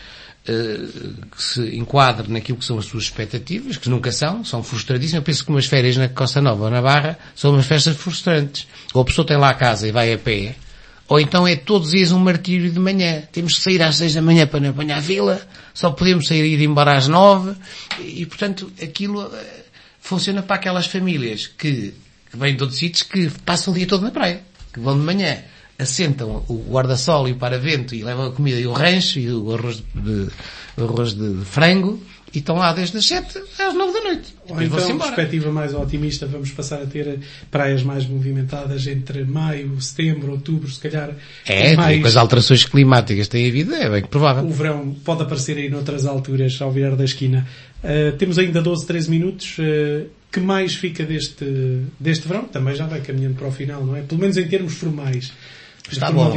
que se enquadre naquilo que são as suas expectativas, que nunca são frustradíssimas. Eu penso que umas férias na Costa Nova ou na Barra são umas festas frustrantes. Ou a pessoa tem lá a casa e vai a pé, ou então é todos os dias um martírio de manhã. Temos que sair às 6 da manhã para não apanhar a fila, só podemos sair e ir embora às 9, e portanto aquilo funciona para aquelas famílias que vêm de outros sítios que passam o dia todo na praia, que vão de manhã, assentam o guarda-sol e o paravento e levam a comida e o rancho e o arroz de frango e estão lá desde as 7 às 9 da noite. Ou então, perspectiva mais otimista, vamos passar a ter praias mais movimentadas entre maio, setembro, outubro, se calhar. Com as alterações climáticas que têm havido, é bem provável. O verão pode aparecer aí noutras alturas, ao virar da esquina. Temos ainda 12, 13 minutos. Que mais fica deste verão? Também já vai caminhando para o final, não é? Pelo menos em termos formais. Está bom.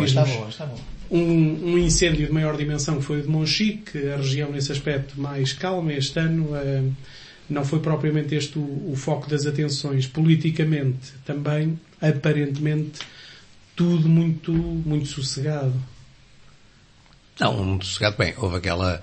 Um incêndio de maior dimensão foi o de Monchique, a região nesse aspecto mais calma este ano. Não foi propriamente este o foco das atenções. Politicamente também, aparentemente, tudo muito, muito sossegado. Não, muito sossegado. Bem, houve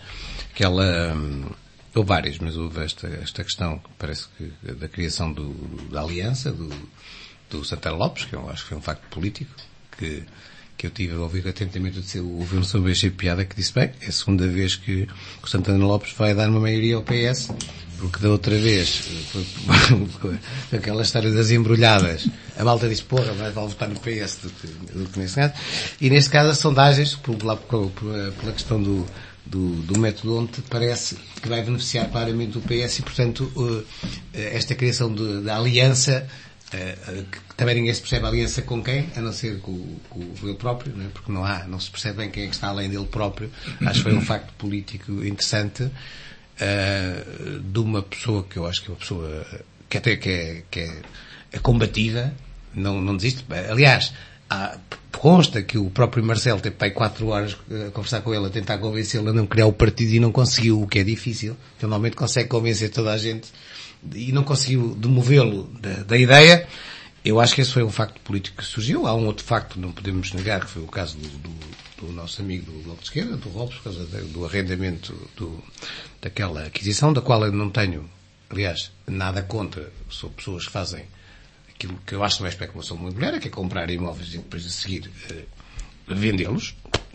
houve várias, mas houve esta questão que parece que da criação da aliança do Santana Lopes, que eu acho que foi um facto político, que eu tive a ouvir atentamente o governo sobre a piada, que disse, bem, é a segunda vez que o Santana Lopes vai dar uma maioria ao PS, porque da outra vez, aquela história das embrulhadas, a malta disse, porra, vai votar no PS do que nesse caso, e neste caso as sondagens, pela questão do método onde parece que vai beneficiar claramente o PS e, portanto, esta criação da aliança, que também ninguém se percebe a aliança com quem, a não ser com ele próprio, não é? Porque não se percebe bem quem é que está além dele próprio. Acho que foi um facto político interessante, de uma pessoa que eu acho que é uma pessoa que até que é combativa, não desiste. Aliás, consta que o próprio Marcelo teve para aí 4 horas a conversar com ele, a tentar convencê-lo a não criar o partido e não conseguiu, o que é difícil. Ele normalmente consegue convencer toda a gente e não conseguiu demovê-lo da ideia. Eu acho que esse foi um facto político que surgiu. Há um outro facto, não podemos negar, que foi o caso do nosso amigo do Bloco de Esquerda, do Robes, por causa do arrendamento daquela aquisição, da qual eu não tenho, aliás, nada contra. São pessoas que fazem aquilo que eu acho que não é especulação imobiliária, que é comprar imóveis e depois a seguir vendê-los.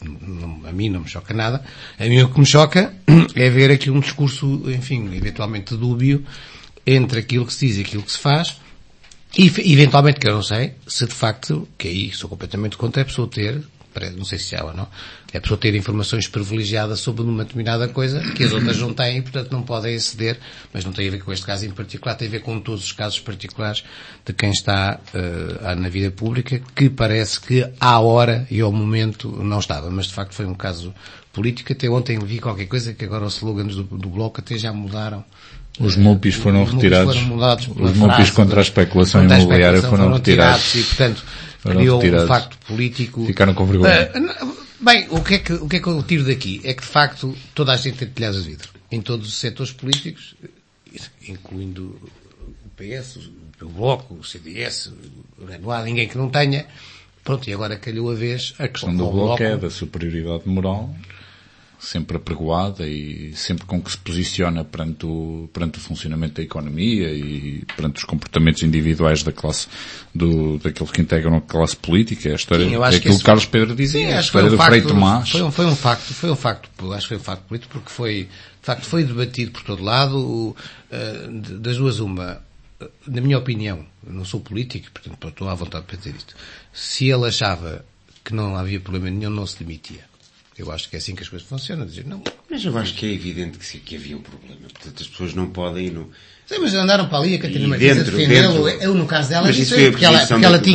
A mim não me choca nada. A mim o que me choca é ver aqui um discurso, enfim, eventualmente dúbio entre aquilo que se diz e aquilo que se faz. E, eventualmente, que eu não sei, se de facto, que aí sou completamente contra, a pessoa ter, não sei se já ou não, é a pessoa ter informações privilegiadas sobre uma determinada coisa que as outras não têm e, portanto, não podem aceder, mas não tem a ver com este caso em particular, tem a ver com todos os casos particulares de quem está na vida pública, que parece que à hora e ao momento não estava, mas de facto foi um caso político. Até ontem vi qualquer coisa que agora os slogans do Bloco até já mudaram. Os MUPIs foram retirados. Os MUPIs contra a especulação imobiliária foram retirados. E, portanto, criou um facto político. Ficaram com vergonha. Bem, o que é que eu tiro daqui? É que, de facto, toda a gente tem telhados de vidro. Em todos os setores políticos, incluindo o PS, o Bloco, o CDS, não há ninguém que não tenha. Pronto, e agora calhou a vez a questão do Bloco é da superioridade moral, sempre apregoada e sempre com que se posiciona perante o funcionamento da economia e perante os comportamentos individuais da classe, daqueles que integram a classe política. A história, sim, é aquilo que Carlos Pedro dizia, a história do Frei Tomás. Foi um facto, acho que foi um facto político, porque de facto foi debatido por todo lado, das duas uma. Na minha opinião, eu não sou político, portanto estou à vontade para dizer isto. Se ele achava que não havia problema nenhum, não se demitia. Eu acho que é assim que as coisas funcionam. Dizer, não. Mas eu acho que é evidente que havia um problema. Portanto, as pessoas não podem... Sim, mas andaram para ali a Catarina Martins a defendê-lo. Eu, no caso dela, mas disse porque ela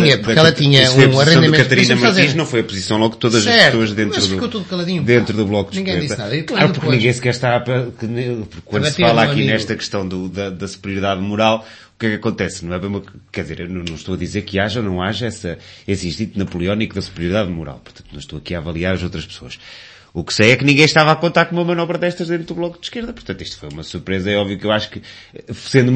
tinha um arrendamento. A Catarina Martins não foi a posição logo de todas as pessoas dentro do Bloco de Esquerda. Ninguém disse nada. Claro, porque ninguém sequer está quando se fala aqui nesta questão da superioridade moral, o que é que acontece? Não é bem quer dizer, eu não estou a dizer que haja ou não haja esse instinto napoleónico da superioridade moral. Portanto, não estou aqui a avaliar as outras pessoas. O que sei é que ninguém estava a contar com uma manobra destas dentro do Bloco de Esquerda. Portanto, isto foi uma surpresa. É óbvio que eu acho que, sendo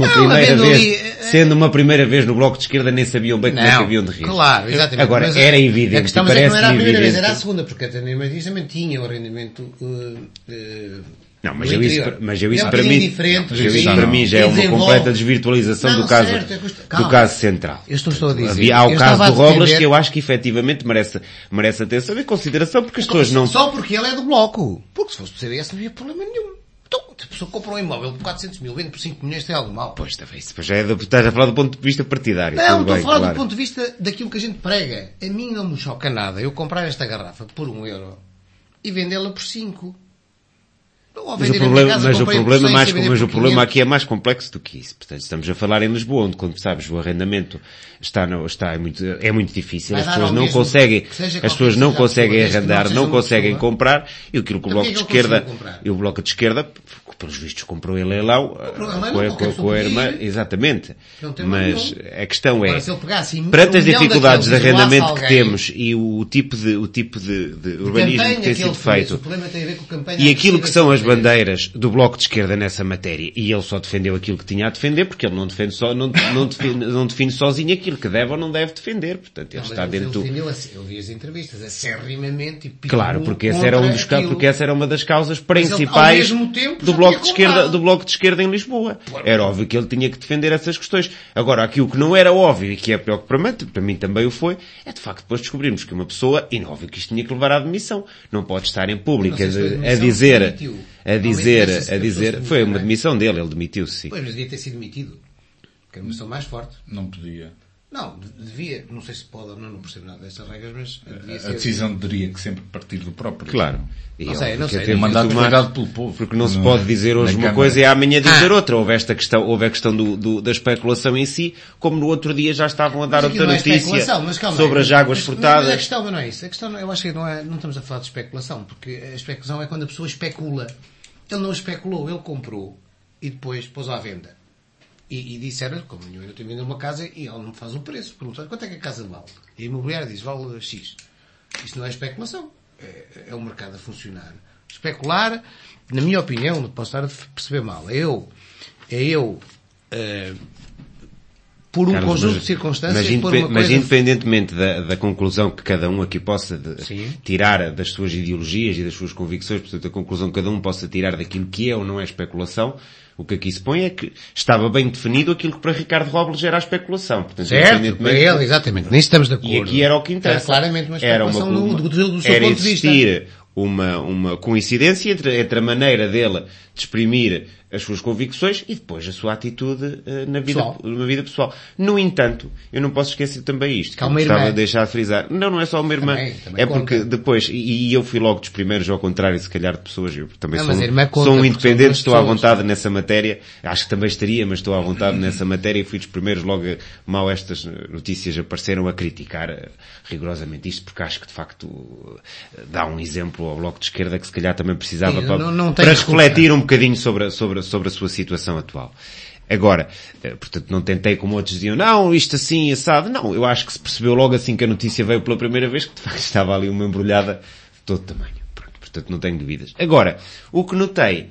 uma primeira vez no Bloco de Esquerda, nem sabiam bem como é que haviam de rir. Claro, exatamente. Agora, mas era evidente. A questão é que não era a primeira vez, era a segunda, porque a Catarina Martins também tinha o arrendamento, não, mas eu isso para mim já é uma completa desvirtualização do caso central. Eu estou a dizer. Há o caso do Robles que eu acho que efetivamente merece atenção e consideração, porque as pessoas não... Só porque ele é do Bloco. Porque se fosse do CDS não havia problema nenhum. Então, a pessoa compra um imóvel por 400 mil, vende por 5 milhões, tem algo mal. Pois, também, isso já estás a falar do ponto de vista partidário. Não, estou a falar do ponto de vista daquilo que a gente prega. A mim não me choca nada eu comprar esta garrafa por €1 e vendê-la por 5. Mas o problema aqui é mais complexo do que isso. Portanto, estamos a falar em Lisboa, onde, como sabes, o arrendamento é muito difícil. As pessoas não conseguem arrendar, não conseguem comprar, e aquilo que o Bloco de Esquerda, pelos vistos, comprou em leilão, com a irmã, exatamente. Mas a questão é, perante as dificuldades de arrendamento que temos e o tipo de urbanismo que tem sido feito, e aquilo que são as bandeiras do Bloco de Esquerda nessa matéria, e ele só defendeu aquilo que tinha a defender, porque ele não define sozinho aquilo que deve ou não deve defender. Portanto, ele está dentro eu vi as entrevistas acerrimamente e claro, porque essa era uma das causas principais do Bloco de Esquerda em Lisboa. Era óbvio que ele tinha que defender essas questões. Agora, aqui o que não era óbvio e que é preocupante, para mim também o foi, é de facto depois descobrirmos que uma pessoa, e não é óbvio que isto tinha que levar à admissão, não pode estar em público a dizer, foi uma demissão dele, ele demitiu-se, sim. Pois, mas devia ter sido demitido. Que é uma demissão mais forte. Não podia. Não, devia, não sei se pode ou não percebo nada destas regras, mas devia ser. A decisão teria que sempre partir do próprio. Claro. Não sei. Ter mandado delegado pelo povo. Porque não se pode dizer hoje uma coisa e amanhã dizer outra. Houve a questão da especulação em si, como no outro dia já estavam a dar outra notícia sobre as águas furtadas. Mas a questão não é isso. A questão, eu acho que não estamos a falar de especulação, porque a especulação é quando a pessoa especula. Ele não especulou, ele comprou e depois pôs à venda. E disseram, como eu tenho vendido uma casa e ele não me faz o preço. Perguntou, quanto é que a casa vale? E a imobiliária diz, vale X. Isto não é especulação. É o mercado a funcionar. Especular, na minha opinião, não posso estar a perceber mal. Por um Carlos, conjunto de circunstâncias, mas independentemente da conclusão que cada um aqui possa tirar das suas ideologias e das suas convicções, portanto a conclusão que cada um possa tirar daquilo que é ou não é especulação, o que aqui se põe é que estava bem definido aquilo que para Ricardo Robles era a especulação. Portanto, certo, para ele, exatamente. Nisso estamos de acordo. E aqui era o que interessa. Era claramente uma especulação do seu ponto de vista. Existir uma coincidência entre a maneira dele de exprimir as suas convicções e depois a sua atitude na vida pessoal. No entanto, eu não posso esquecer também isto, que eu gostava de deixar de frisar. Não é só uma irmã. Também é porque conta. Depois, e eu fui logo dos primeiros, ao contrário, se calhar, de pessoas, eu também sou um independente, estou à vontade nessa matéria, acho que também estaria, mas estou à vontade nessa matéria e fui dos primeiros logo, mal estas notícias apareceram, a criticar rigorosamente isto, porque acho que de facto dá um exemplo ao Bloco de Esquerda que se calhar também precisava para refletir um bocadinho sobre a sua situação atual. Agora, portanto, não tentei, como outros diziam, não, isto assim, assado. Não, eu acho que se percebeu logo assim que a notícia veio pela primeira vez que de facto estava ali uma embrulhada de todo tamanho. Pronto, portanto, não tenho dúvidas. Agora, o que notei,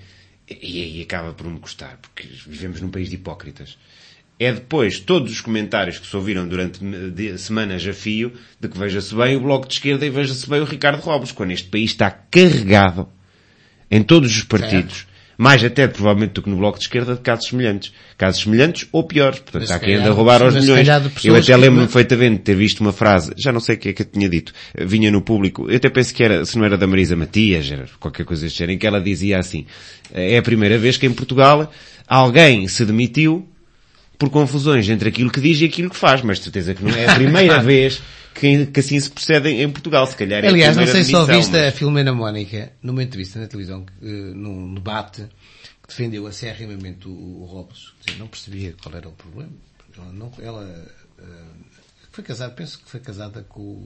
e aí acaba por me custar, porque vivemos num país de hipócritas, é depois todos os comentários que se ouviram durante semanas a fio de que veja-se bem o Bloco de Esquerda e veja-se bem o Ricardo Robles, quando este país está carregado em todos os partidos, mais até provavelmente do que no Bloco de Esquerda, de casos semelhantes ou piores. Portanto, há quem anda a roubar aos milhões. Eu até lembro-me perfeitamente de ter visto uma frase, já não sei o que é que eu tinha dito, vinha no público, eu até penso que era, se não era da Marisa Matias, era qualquer coisa deste género, em que ela dizia assim, é a primeira vez que em Portugal alguém se demitiu por confusões entre aquilo que diz e aquilo que faz, mas de certeza que não é a primeira vez que assim se procede em Portugal, se calhar é aliás, não sei se ouviste a Filomena Mónica, numa entrevista na televisão, num debate, que defendeu acerrimamente o Robles, não percebia qual era o problema. Ela foi casada, penso que foi casada com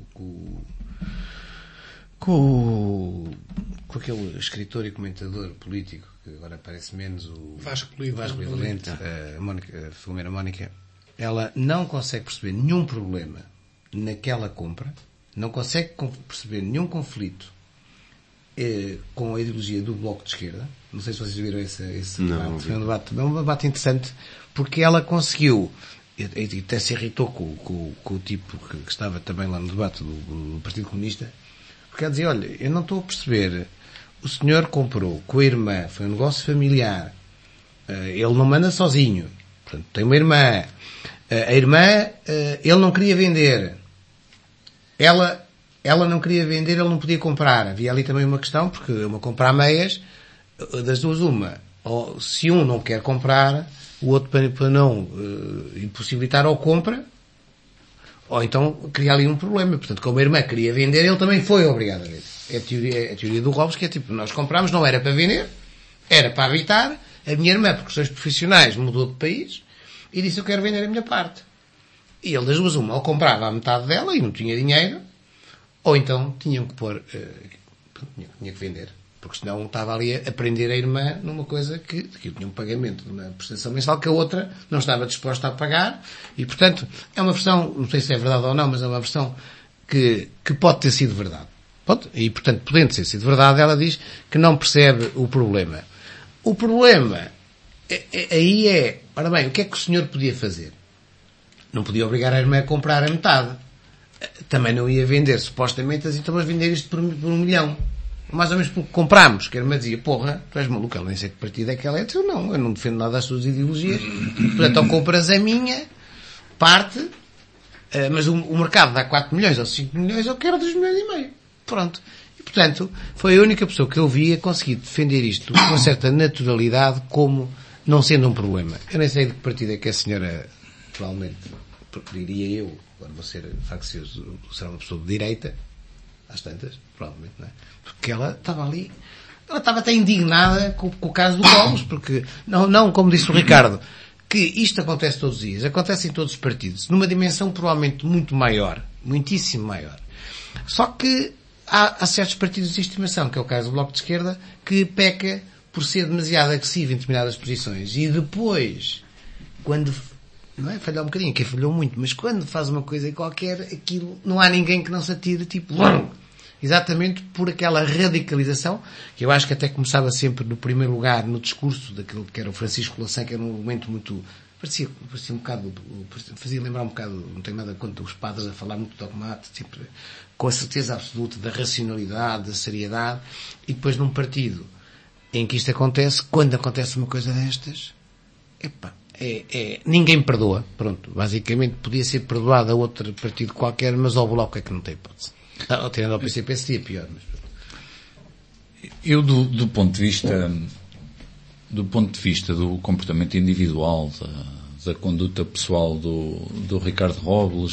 aquele escritor e comentador político, que agora parece menos o Vasco Valente, a Filomena Mónica. Ela não consegue perceber nenhum problema naquela compra, não consegue perceber nenhum conflito com a ideologia do Bloco de Esquerda. Não sei se vocês viram esse debate. Foi um debate interessante, porque ela conseguiu, e até se irritou com o tipo que estava também lá no debate do Partido Comunista, porque ela dizia, olha, eu não estou a perceber, o senhor comprou com a irmã, foi um negócio familiar, ele não manda sozinho, portanto, tem uma irmã, a irmã, ele não queria vender, ela não queria vender, ele não podia comprar. Havia ali também uma questão, porque uma compra a meias, das duas uma, ou se um não quer comprar, o outro para não impossibilitar ou compra, ou então cria ali um problema. Portanto, como a irmã queria vender, ele também foi obrigado a vender. É a teoria do Robles, que é tipo, nós comprámos, não era para vender, era para habitar. A minha irmã, por questões profissionais, mudou de país e disse, eu quero vender a minha parte. E ele das duas uma, ou comprava a metade dela e não tinha dinheiro, ou então tinham que pôr, tinha que vender. Porque senão estava ali a prender a irmã numa coisa que tinha um pagamento de uma prestação mensal que a outra não estava disposta a pagar. E, portanto, é uma versão, não sei se é verdade ou não, mas é uma versão que pode ter sido verdade. E, portanto, podendo ter sido verdade, ela diz que não percebe o problema. O problema aí é, ora bem, o que é que o senhor podia fazer? Não podia obrigar a irmã a comprar a metade. Também não ia vender, supostamente, então vamos vender isto por 1 milhão. Mais ou menos porque comprámos, que a irmã dizia, porra, tu és maluco, ela nem sei que partido é que ela é. Eu não defendo nada das suas ideologias. Portanto, ou compras a minha parte, mas o mercado dá 4 milhões ou 5 milhões, eu quero 2,5 milhões. Pronto. E, portanto, foi a única pessoa que eu vi a conseguir defender isto com uma certa naturalidade, como não sendo um problema. Eu nem sei de que partido é que a senhora, provavelmente, diria eu, agora vou ser faccioso, será uma pessoa de direita, às tantas, provavelmente, não é? Porque ela estava ali, ela estava até indignada com o caso do Robles, porque, não, como disse o Ricardo, que isto acontece todos os dias, acontece em todos os partidos, numa dimensão provavelmente muito maior, muitíssimo maior. Só que há certos partidos de estimação, que é o caso do Bloco de Esquerda, que peca por ser demasiado agressivo em determinadas posições, e depois quando, não é falhar um bocadinho, quem falhou muito, mas quando faz uma coisa qualquer, aquilo, não há ninguém que não se atire, tipo, exatamente por aquela radicalização, que eu acho que até começava sempre no primeiro lugar, no discurso daquele que era o Francisco Louçã, que era um momento muito, parecia um bocado, fazia lembrar um bocado, não tem nada contra os padres a falar muito dogmático, tipo, com a certeza absoluta da racionalidade, da seriedade, e depois num partido em que isto acontece, quando acontece uma coisa destas, ninguém perdoa. Pronto, basicamente podia ser perdoado a outro partido qualquer, mas ao Bloco é que não tem hipótese. Tirando ao PCP seria pior. Mas... Eu, do ponto de vista do comportamento individual, da conduta pessoal do Ricardo Robles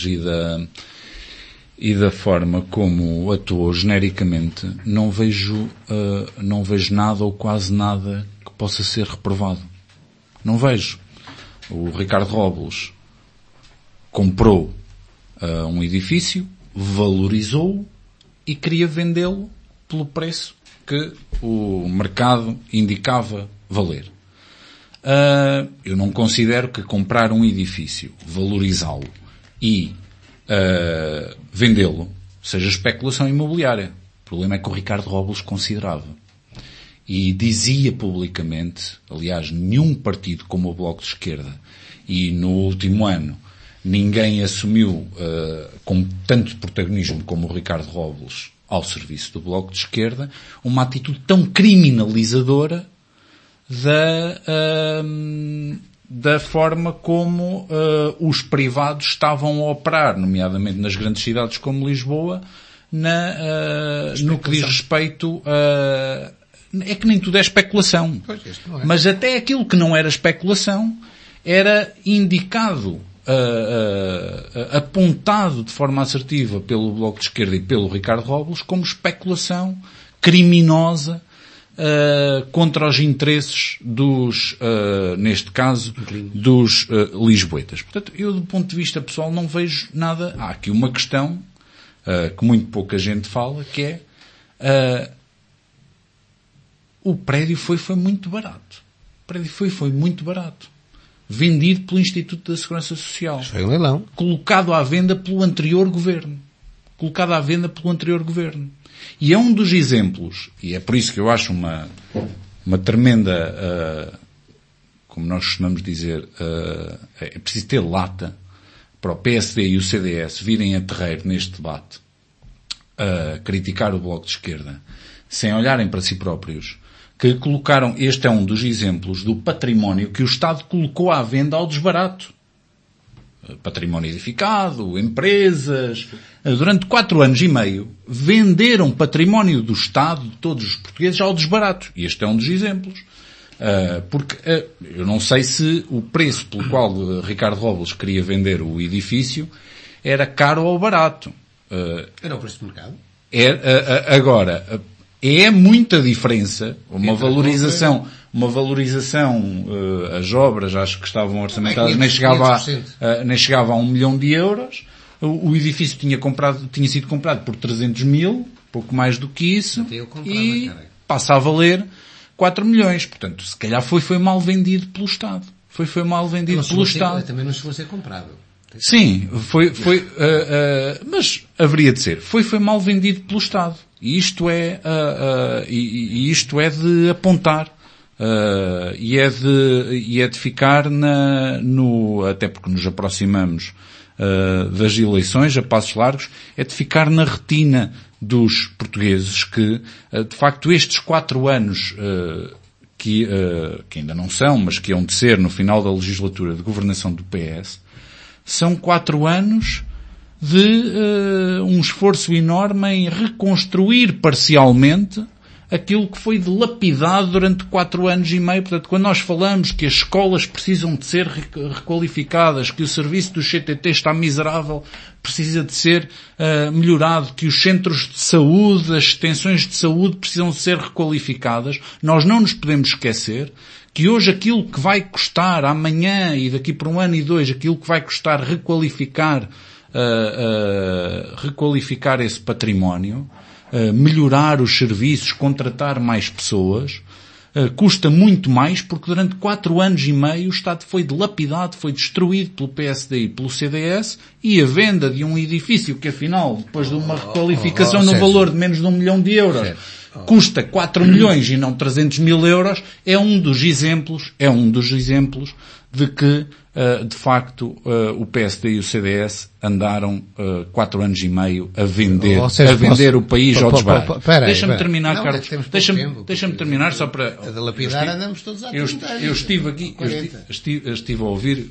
e da forma como atuou genericamente, não vejo nada ou quase nada que possa ser reprovado. Não vejo. O Ricardo Robles comprou um edifício, valorizou-o e queria vendê-lo pelo preço que o mercado indicava valer. Eu não considero que comprar um edifício, valorizá-lo e vendê-lo seja especulação imobiliária. O problema é que o Ricardo Robles considerava. E dizia publicamente, aliás, nenhum partido como o Bloco de Esquerda, e no último ano ninguém assumiu com tanto protagonismo como o Ricardo Robles ao serviço do Bloco de Esquerda, uma atitude tão criminalizadora da forma como os privados estavam a operar, nomeadamente nas grandes cidades como Lisboa, no que diz respeito a... É que nem tudo é especulação. Pois, não é. Mas até aquilo que não era especulação era indicado, apontado de forma assertiva pelo Bloco de Esquerda e pelo Ricardo Robles como especulação criminosa contra os interesses neste caso, dos lisboetas. Portanto, eu do ponto de vista pessoal não vejo nada. Há aqui uma questão que muito pouca gente fala, que é o prédio foi muito barato. O prédio foi muito barato. Vendido pelo Instituto da Segurança Social. Foi um leilão. Colocado à venda pelo anterior governo. E é um dos exemplos, e é por isso que eu acho uma tremenda, como nós costumamos dizer, é preciso ter lata para o PSD e o CDS virem a terreiro neste debate, criticar o Bloco de Esquerda, sem olharem para si próprios, que colocaram, este é um dos exemplos do património que o Estado colocou à venda ao desbarato. Património edificado, empresas. Durante 4 anos e meio, venderam património do Estado, de todos os portugueses, ao desbarato. E este é um dos exemplos. Porque eu não sei se o preço pelo qual Ricardo Robles queria vender o edifício era caro ou barato. Era o preço do mercado. Agora, é muita diferença, uma valorização, as obras acho que estavam orçamentadas, nem chegava a 1 milhão de euros, o edifício tinha sido comprado por 300 mil, pouco mais do que isso, e passa a valer 4 milhões, portanto, se calhar foi mal vendido pelo Estado. Foi mal vendido pelo Estado. Também não chegou a ser comprado. Sim, mas haveria de ser. Foi mal vendido pelo Estado. E isto é de apontar, e é de ficar até porque nos aproximamos, das eleições a passos largos, é de ficar na retina dos portugueses que, de facto, estes 4 anos, que ainda não são, mas que hão de ser no final da legislatura de governação do PS, são 4 anos de um esforço enorme em reconstruir parcialmente aquilo que foi dilapidado durante 4 anos e meio. Portanto, quando nós falamos que as escolas precisam de ser requalificadas, que o serviço do CTT está miserável, precisa de ser melhorado, que os centros de saúde, as extensões de saúde precisam de ser requalificadas, nós não nos podemos esquecer que hoje aquilo que vai custar amanhã e daqui por 1 ano e 2, aquilo que vai custar requalificar esse património, melhorar os serviços, contratar mais pessoas, custa muito mais porque durante 4 anos e meio o Estado foi dilapidado, foi destruído pelo PSD e pelo CDS, e a venda de um edifício que afinal, depois de uma requalificação no valor de menos de 1 milhão de euros, custa 4 milhões e não 300 mil euros, é um dos exemplos de que, de facto, o PSD e o CDS andaram 4 anos e meio a vender, o país ao desbarato. Deixa-me terminar, Carlos. Deixa-me terminar só para... A dilapidar andamos todos a tentar. Eu estive aqui, estive a ouvir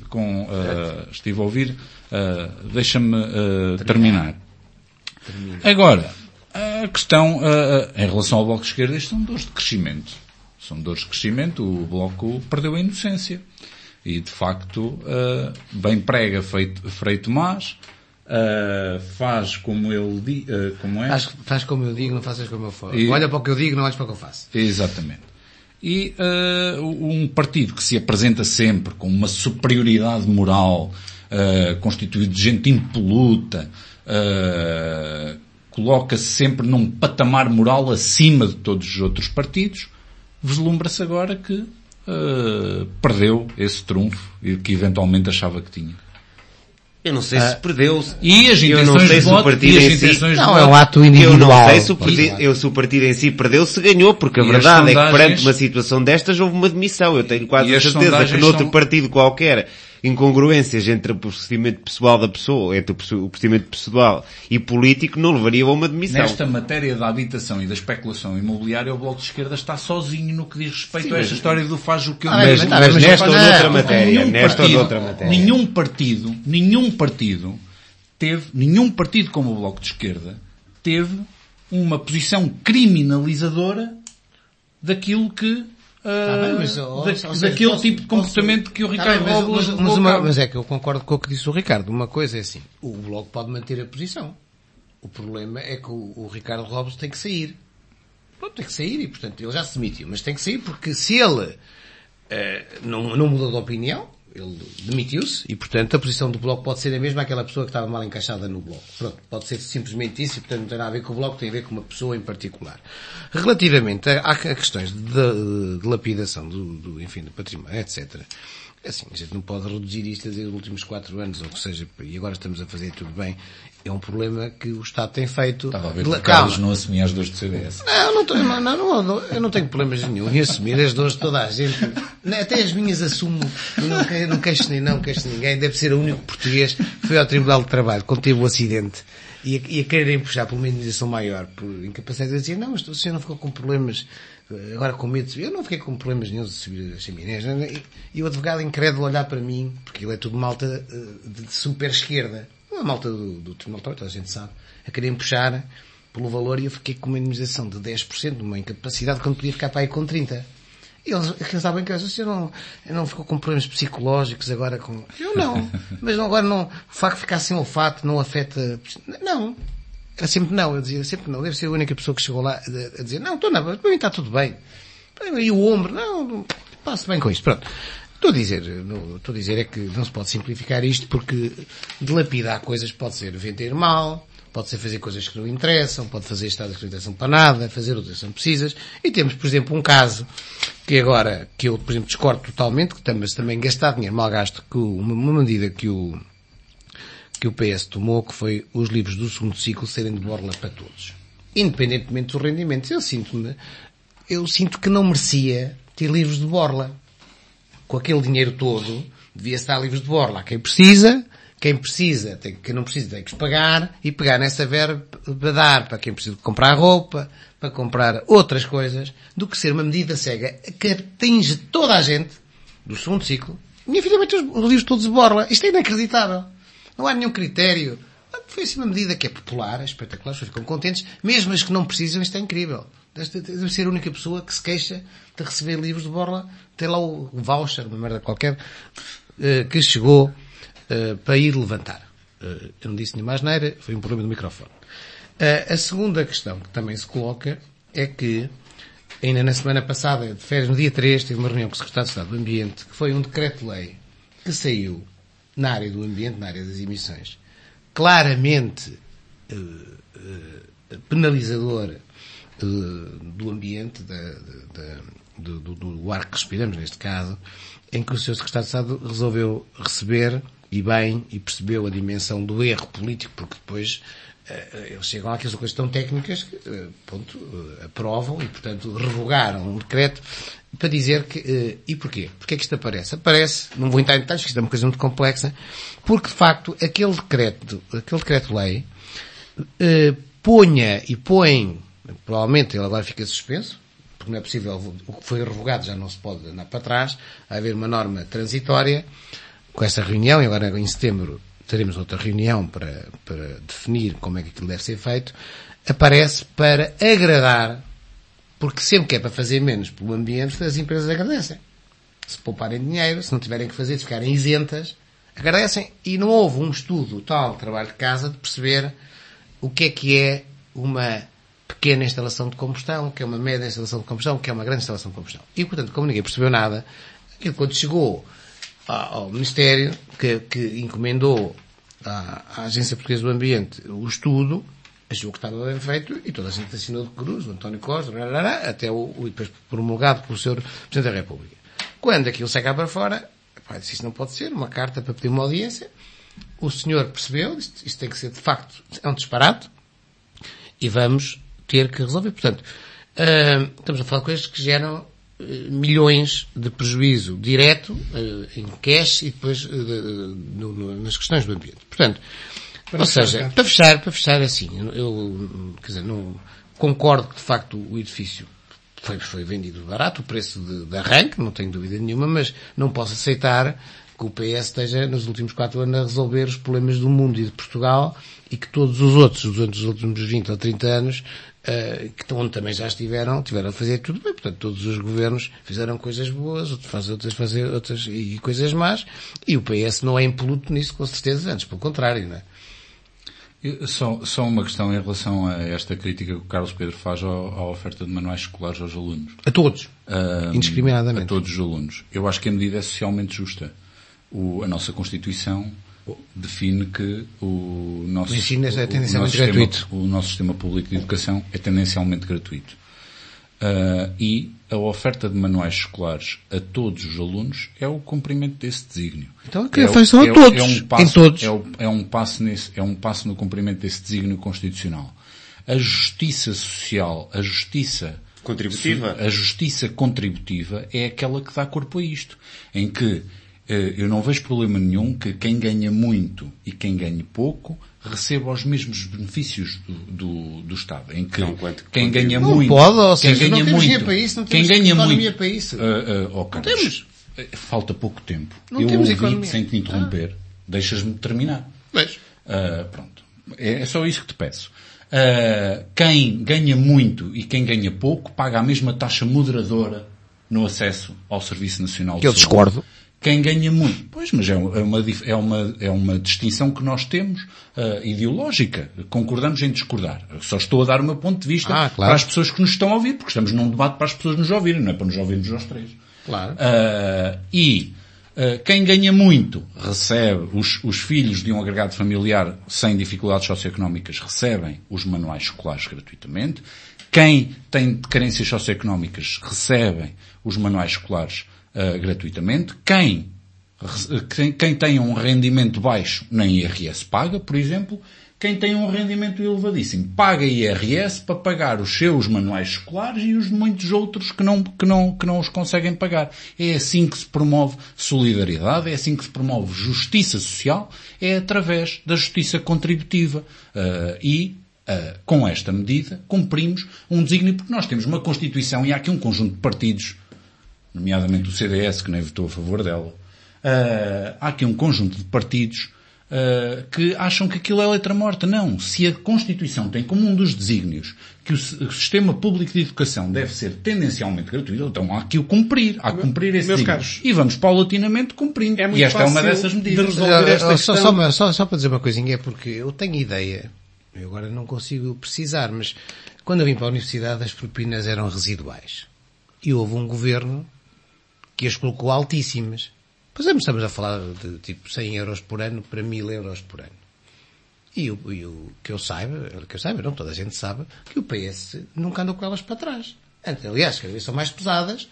deixa-me terminar. Agora, a questão, em relação ao Bloco de Esquerda, isto são dores de crescimento. São dores de crescimento. O Bloco perdeu a inocência. E, de facto, bem prega feito mas, faz como ele diz, como é? Faz como eu digo, não faças como eu faço. Olha para o que eu digo, não olhes para o que eu faço. Exatamente. E um partido que se apresenta sempre com uma superioridade moral, constituído de gente impoluta, coloca-se sempre num patamar moral acima de todos os outros partidos, vislumbra-se agora que perdeu esse trunfo que eventualmente achava que tinha. Eu não sei se perdeu. E as intenções de voto, não, é um ato individual. Eu não sei se o partido em si perdeu, se ganhou, porque a verdade é que perante uma situação destas houve uma demissão. Eu tenho quase a certeza que noutro partido qualquer, incongruências entre o procedimento pessoal da pessoa, entre o procedimento pessoal e político, não levaria a uma demissão. Nesta matéria da habitação e da especulação imobiliária, o Bloco de Esquerda está sozinho no que diz respeito a esta história do faz o que eu mas nesta ou noutra matéria. Nenhum partido como o Bloco de Esquerda teve uma posição criminalizadora daquilo que daquele tipo de comportamento que o Ricardo Robles... Mas é que eu concordo com o que disse o Ricardo. Uma coisa é assim, o Bloco pode manter a posição. O problema é que o Ricardo Robles tem que sair. Pronto, tem que sair e, portanto, ele já se demitiu. Mas tem que sair porque se ele não mudou de opinião, ele demitiu-se e, portanto, a posição do Bloco pode ser a mesma àquela pessoa que estava mal encaixada no Bloco. Pronto, pode ser simplesmente isso e, portanto, não tem nada a ver com o Bloco, tem a ver com uma pessoa em particular. Relativamente a questões de lapidação do património, etc., assim, a gente não pode reduzir isto a dizer os últimos 4 anos, ou que seja, e agora estamos a fazer tudo bem. É um problema que o Estado tem feito. Estava a ver que o Carlos não assumia as dores do CDS. Eu não tenho problemas nenhum em assumir as dores de toda a gente. Até as minhas assumo. Não queixo ninguém. Deve ser o único português que foi ao Tribunal de Trabalho quando teve o acidente e a quererem puxar por uma indenização maior, por incapacidade de dizer, não, mas o senhor não ficou com problemas, agora com medo de subir. Eu não fiquei com problemas nenhum de subir as chaminés. E o advogado incrédulo olhar para mim, porque ele é tudo malta de super esquerda. A malta do Tribunal de Trabalho, toda a gente sabe, a querem puxar pelo valor e eu fiquei com uma indemnização de 10% de uma incapacidade quando podia ficar para aí com 30%. E eles sabem que o senhor não ficou com problemas psicológicos agora com... Eu não. Mas agora não, o facto de ficar sem olfato não afeta... Não. Era sempre não. Eu dizia sempre não. Deve ser a única pessoa que chegou lá a dizer, não, para mim está tudo bem. E o ombro, não, passo bem com isto. Pronto. Estou a dizer é que não se pode simplificar isto porque dilapidar coisas pode ser vender mal, pode ser fazer coisas que não interessam, pode fazer estradas que não interessam para nada, fazer outras que são precisas. E temos, por exemplo, um caso que agora, que eu, por exemplo, discordo totalmente, que também gastar dinheiro mal gasto, que uma medida que o PS tomou, que foi os livros do segundo ciclo serem de borla para todos. Independentemente dos rendimentos. Eu sinto que não merecia ter livros de borla. Com aquele dinheiro todo, devia estar livros de borla. Quem não precisa tem que os pagar e pegar nessa verba para dar para quem precisa comprar roupa, para comprar outras coisas, do que ser uma medida cega que atinge toda a gente do segundo ciclo. Minha filha meteu os livros todos de borla. Isto é inacreditável. Não há nenhum critério. Foi assim uma medida que é popular, é espetacular, as pessoas ficam contentes, mesmo as que não precisam, isto é incrível. Deve ser a única pessoa que se queixa de receber livros de borla, tem lá o voucher, uma merda qualquer, que chegou para ir levantar. Eu não disse nenhuma asneira, foi um problema do microfone. A segunda questão que também se coloca é que, ainda na semana passada, de férias, no dia 3, tive uma reunião com o Secretário de Estado do Ambiente, que foi um decreto-lei que saiu na área do ambiente, na área das emissões, claramente penalizador do ambiente, do ar que respiramos, neste caso, em que o Sr. Secretário de Estado resolveu receber, e bem, e percebeu a dimensão do erro político, porque depois eles chegam àquelas coisas tão técnicas que, aprovam e, portanto, revogaram um decreto para dizer que... e porquê? Porquê é que isto aparece? Aparece, não vou entrar em detalhes, que isto é uma coisa muito complexa, porque, de facto, aquele decreto-lei põe, provavelmente ele agora fica suspenso, porque não é possível, o que foi revogado já não se pode andar para trás, vai haver uma norma transitória, com essa reunião, e agora em setembro teremos outra reunião para definir como é que aquilo deve ser feito, aparece para agradar, porque sempre que é para fazer menos pelo ambiente, as empresas agradecem. Se pouparem dinheiro, se não tiverem que fazer, se ficarem isentas, agradecem. E não houve um estudo tal, trabalho de casa, de perceber o que é uma pequena instalação de combustão, o que é uma média instalação de combustão, o que é uma grande instalação de combustão. E, portanto, como ninguém percebeu nada, aquilo quando chegou ao Ministério, que encomendou à Agência Portuguesa do Ambiente o estudo, achou que estava bem feito e toda a gente assinou de cruz, o António Costa, até depois promulgado pelo Sr. Presidente da República. Quando aquilo sai cá para fora, disse, isto não pode ser, uma carta para pedir uma audiência, o senhor percebeu, isto tem que ser de facto, é um disparate, e vamos ter que resolver. Portanto, estamos a falar de coisas que geram milhões de prejuízo direto em cash e depois nas questões do ambiente. Portanto, ou seja, para fechar assim, eu quer dizer, não concordo que de facto o edifício foi vendido barato, o preço de arranque, não tenho dúvida nenhuma, mas não posso aceitar que o PS esteja nos últimos 4 anos a resolver os problemas do mundo e de Portugal e que todos os outros, durante os últimos 20 ou 30 anos, onde também já tiveram a fazer tudo bem. Portanto, todos os governos fizeram coisas boas, outras fazer outras e coisas más, e o PS não é impoluto nisso, com certeza, antes pelo contrário, não é? Só uma questão em relação a esta crítica que o Carlos Pedro faz à oferta de manuais escolares aos alunos. A todos. Indiscriminadamente. A todos os alunos. Eu acho que a medida é socialmente justa. A nossa Constituição define que o nosso sistema público de educação é tendencialmente gratuito. E a oferta de manuais escolares a todos os alunos é o cumprimento desse desígnio. Então, que afeição a todos. Em todos. É um passo no cumprimento desse desígnio constitucional. A justiça social, a justiça contributiva é aquela que dá corpo a isto, em que eu não vejo problema nenhum que quem ganha muito e quem ganha pouco receba os mesmos benefícios do Estado. Em que quem ganha muito... Não pode, ou seja, não temos dinheiro para isso, não temos economia para isso. Não temos. Falta pouco tempo. Não temos economia. Sem te interromper, deixas-me terminar. Pronto. É só isso que te peço. Quem ganha muito e quem ganha pouco paga a mesma taxa moderadora no acesso ao Serviço Nacional de Saúde. Eu discordo. Quem ganha muito. Pois, mas é uma distinção que nós temos, ideológica. Concordamos em discordar. Só estou a dar o meu ponto de vista claro. Para as pessoas que nos estão a ouvir, porque estamos num debate para as pessoas nos ouvirem, não é para nos ouvirmos nós três. Claro. Quem ganha muito recebe, os filhos de um agregado familiar sem dificuldades socioeconómicas recebem os manuais escolares gratuitamente. Quem tem carências socioeconómicas recebem os manuais escolares gratuitamente. Quem tem um rendimento baixo nem IRS paga, por exemplo. Quem tem um rendimento elevadíssimo paga IRS para pagar os seus manuais escolares e os de muitos outros que não os conseguem pagar. É assim que se promove solidariedade, é assim que se promove justiça social, é através da justiça contributiva. Com esta medida cumprimos um desígnio, porque nós temos uma Constituição e há aqui um conjunto de partidos, nomeadamente o CDS, que nem votou a favor dela. Há aqui um conjunto de partidos que acham que aquilo é letra morta. Não. Se a Constituição tem como um dos desígnios que o sistema público de educação deve ser tendencialmente gratuito, então há que o cumprir. Há que cumprir esse desígnio. E vamos paulatinamente cumprindo. É muito e esta é uma dessas medidas. De só para dizer uma coisinha, é porque eu tenho ideia, eu agora não consigo precisar, mas quando eu vim para a universidade as propinas eram residuais. E houve um governo que as colocou altíssimas. Pois estamos a falar de tipo 100 euros por ano para 1000 euros por ano. E o que eu saiba, não, toda a gente sabe, que o PS nunca andou com elas para trás. Aliás, cada vez são mais pesadas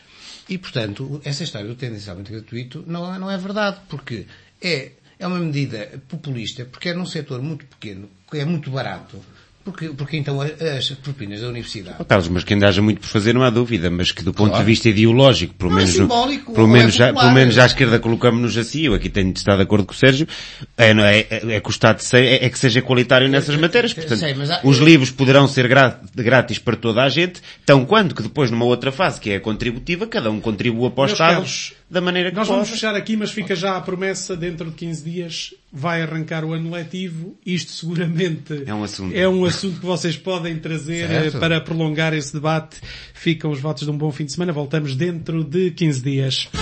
E, portanto, essa história do tendencialmente gratuito não é verdade, porque é uma medida populista, porque é num setor muito pequeno, que é muito barato. Porque então as propinas da universidade... Carlos, mas que ainda haja muito por fazer não há dúvida, mas que do ponto de vista ideológico, pelo menos à esquerda colocamos-nos assim, eu aqui tenho de estar de acordo com o Sérgio, é que o Estado é que seja qualitário nessas matérias. Portanto, os livros poderão ser grátis para toda a gente, tão quanto que depois numa outra fase, que é a contributiva, cada um contribua para o Estado da maneira que nós pode. Vamos fechar aqui, mas fica já a promessa, dentro de 15 dias vai arrancar o ano letivo. Isto seguramente é um assunto que vocês podem trazer para prolongar esse debate. Ficam os votos de um bom fim de semana. Voltamos dentro de 15 dias.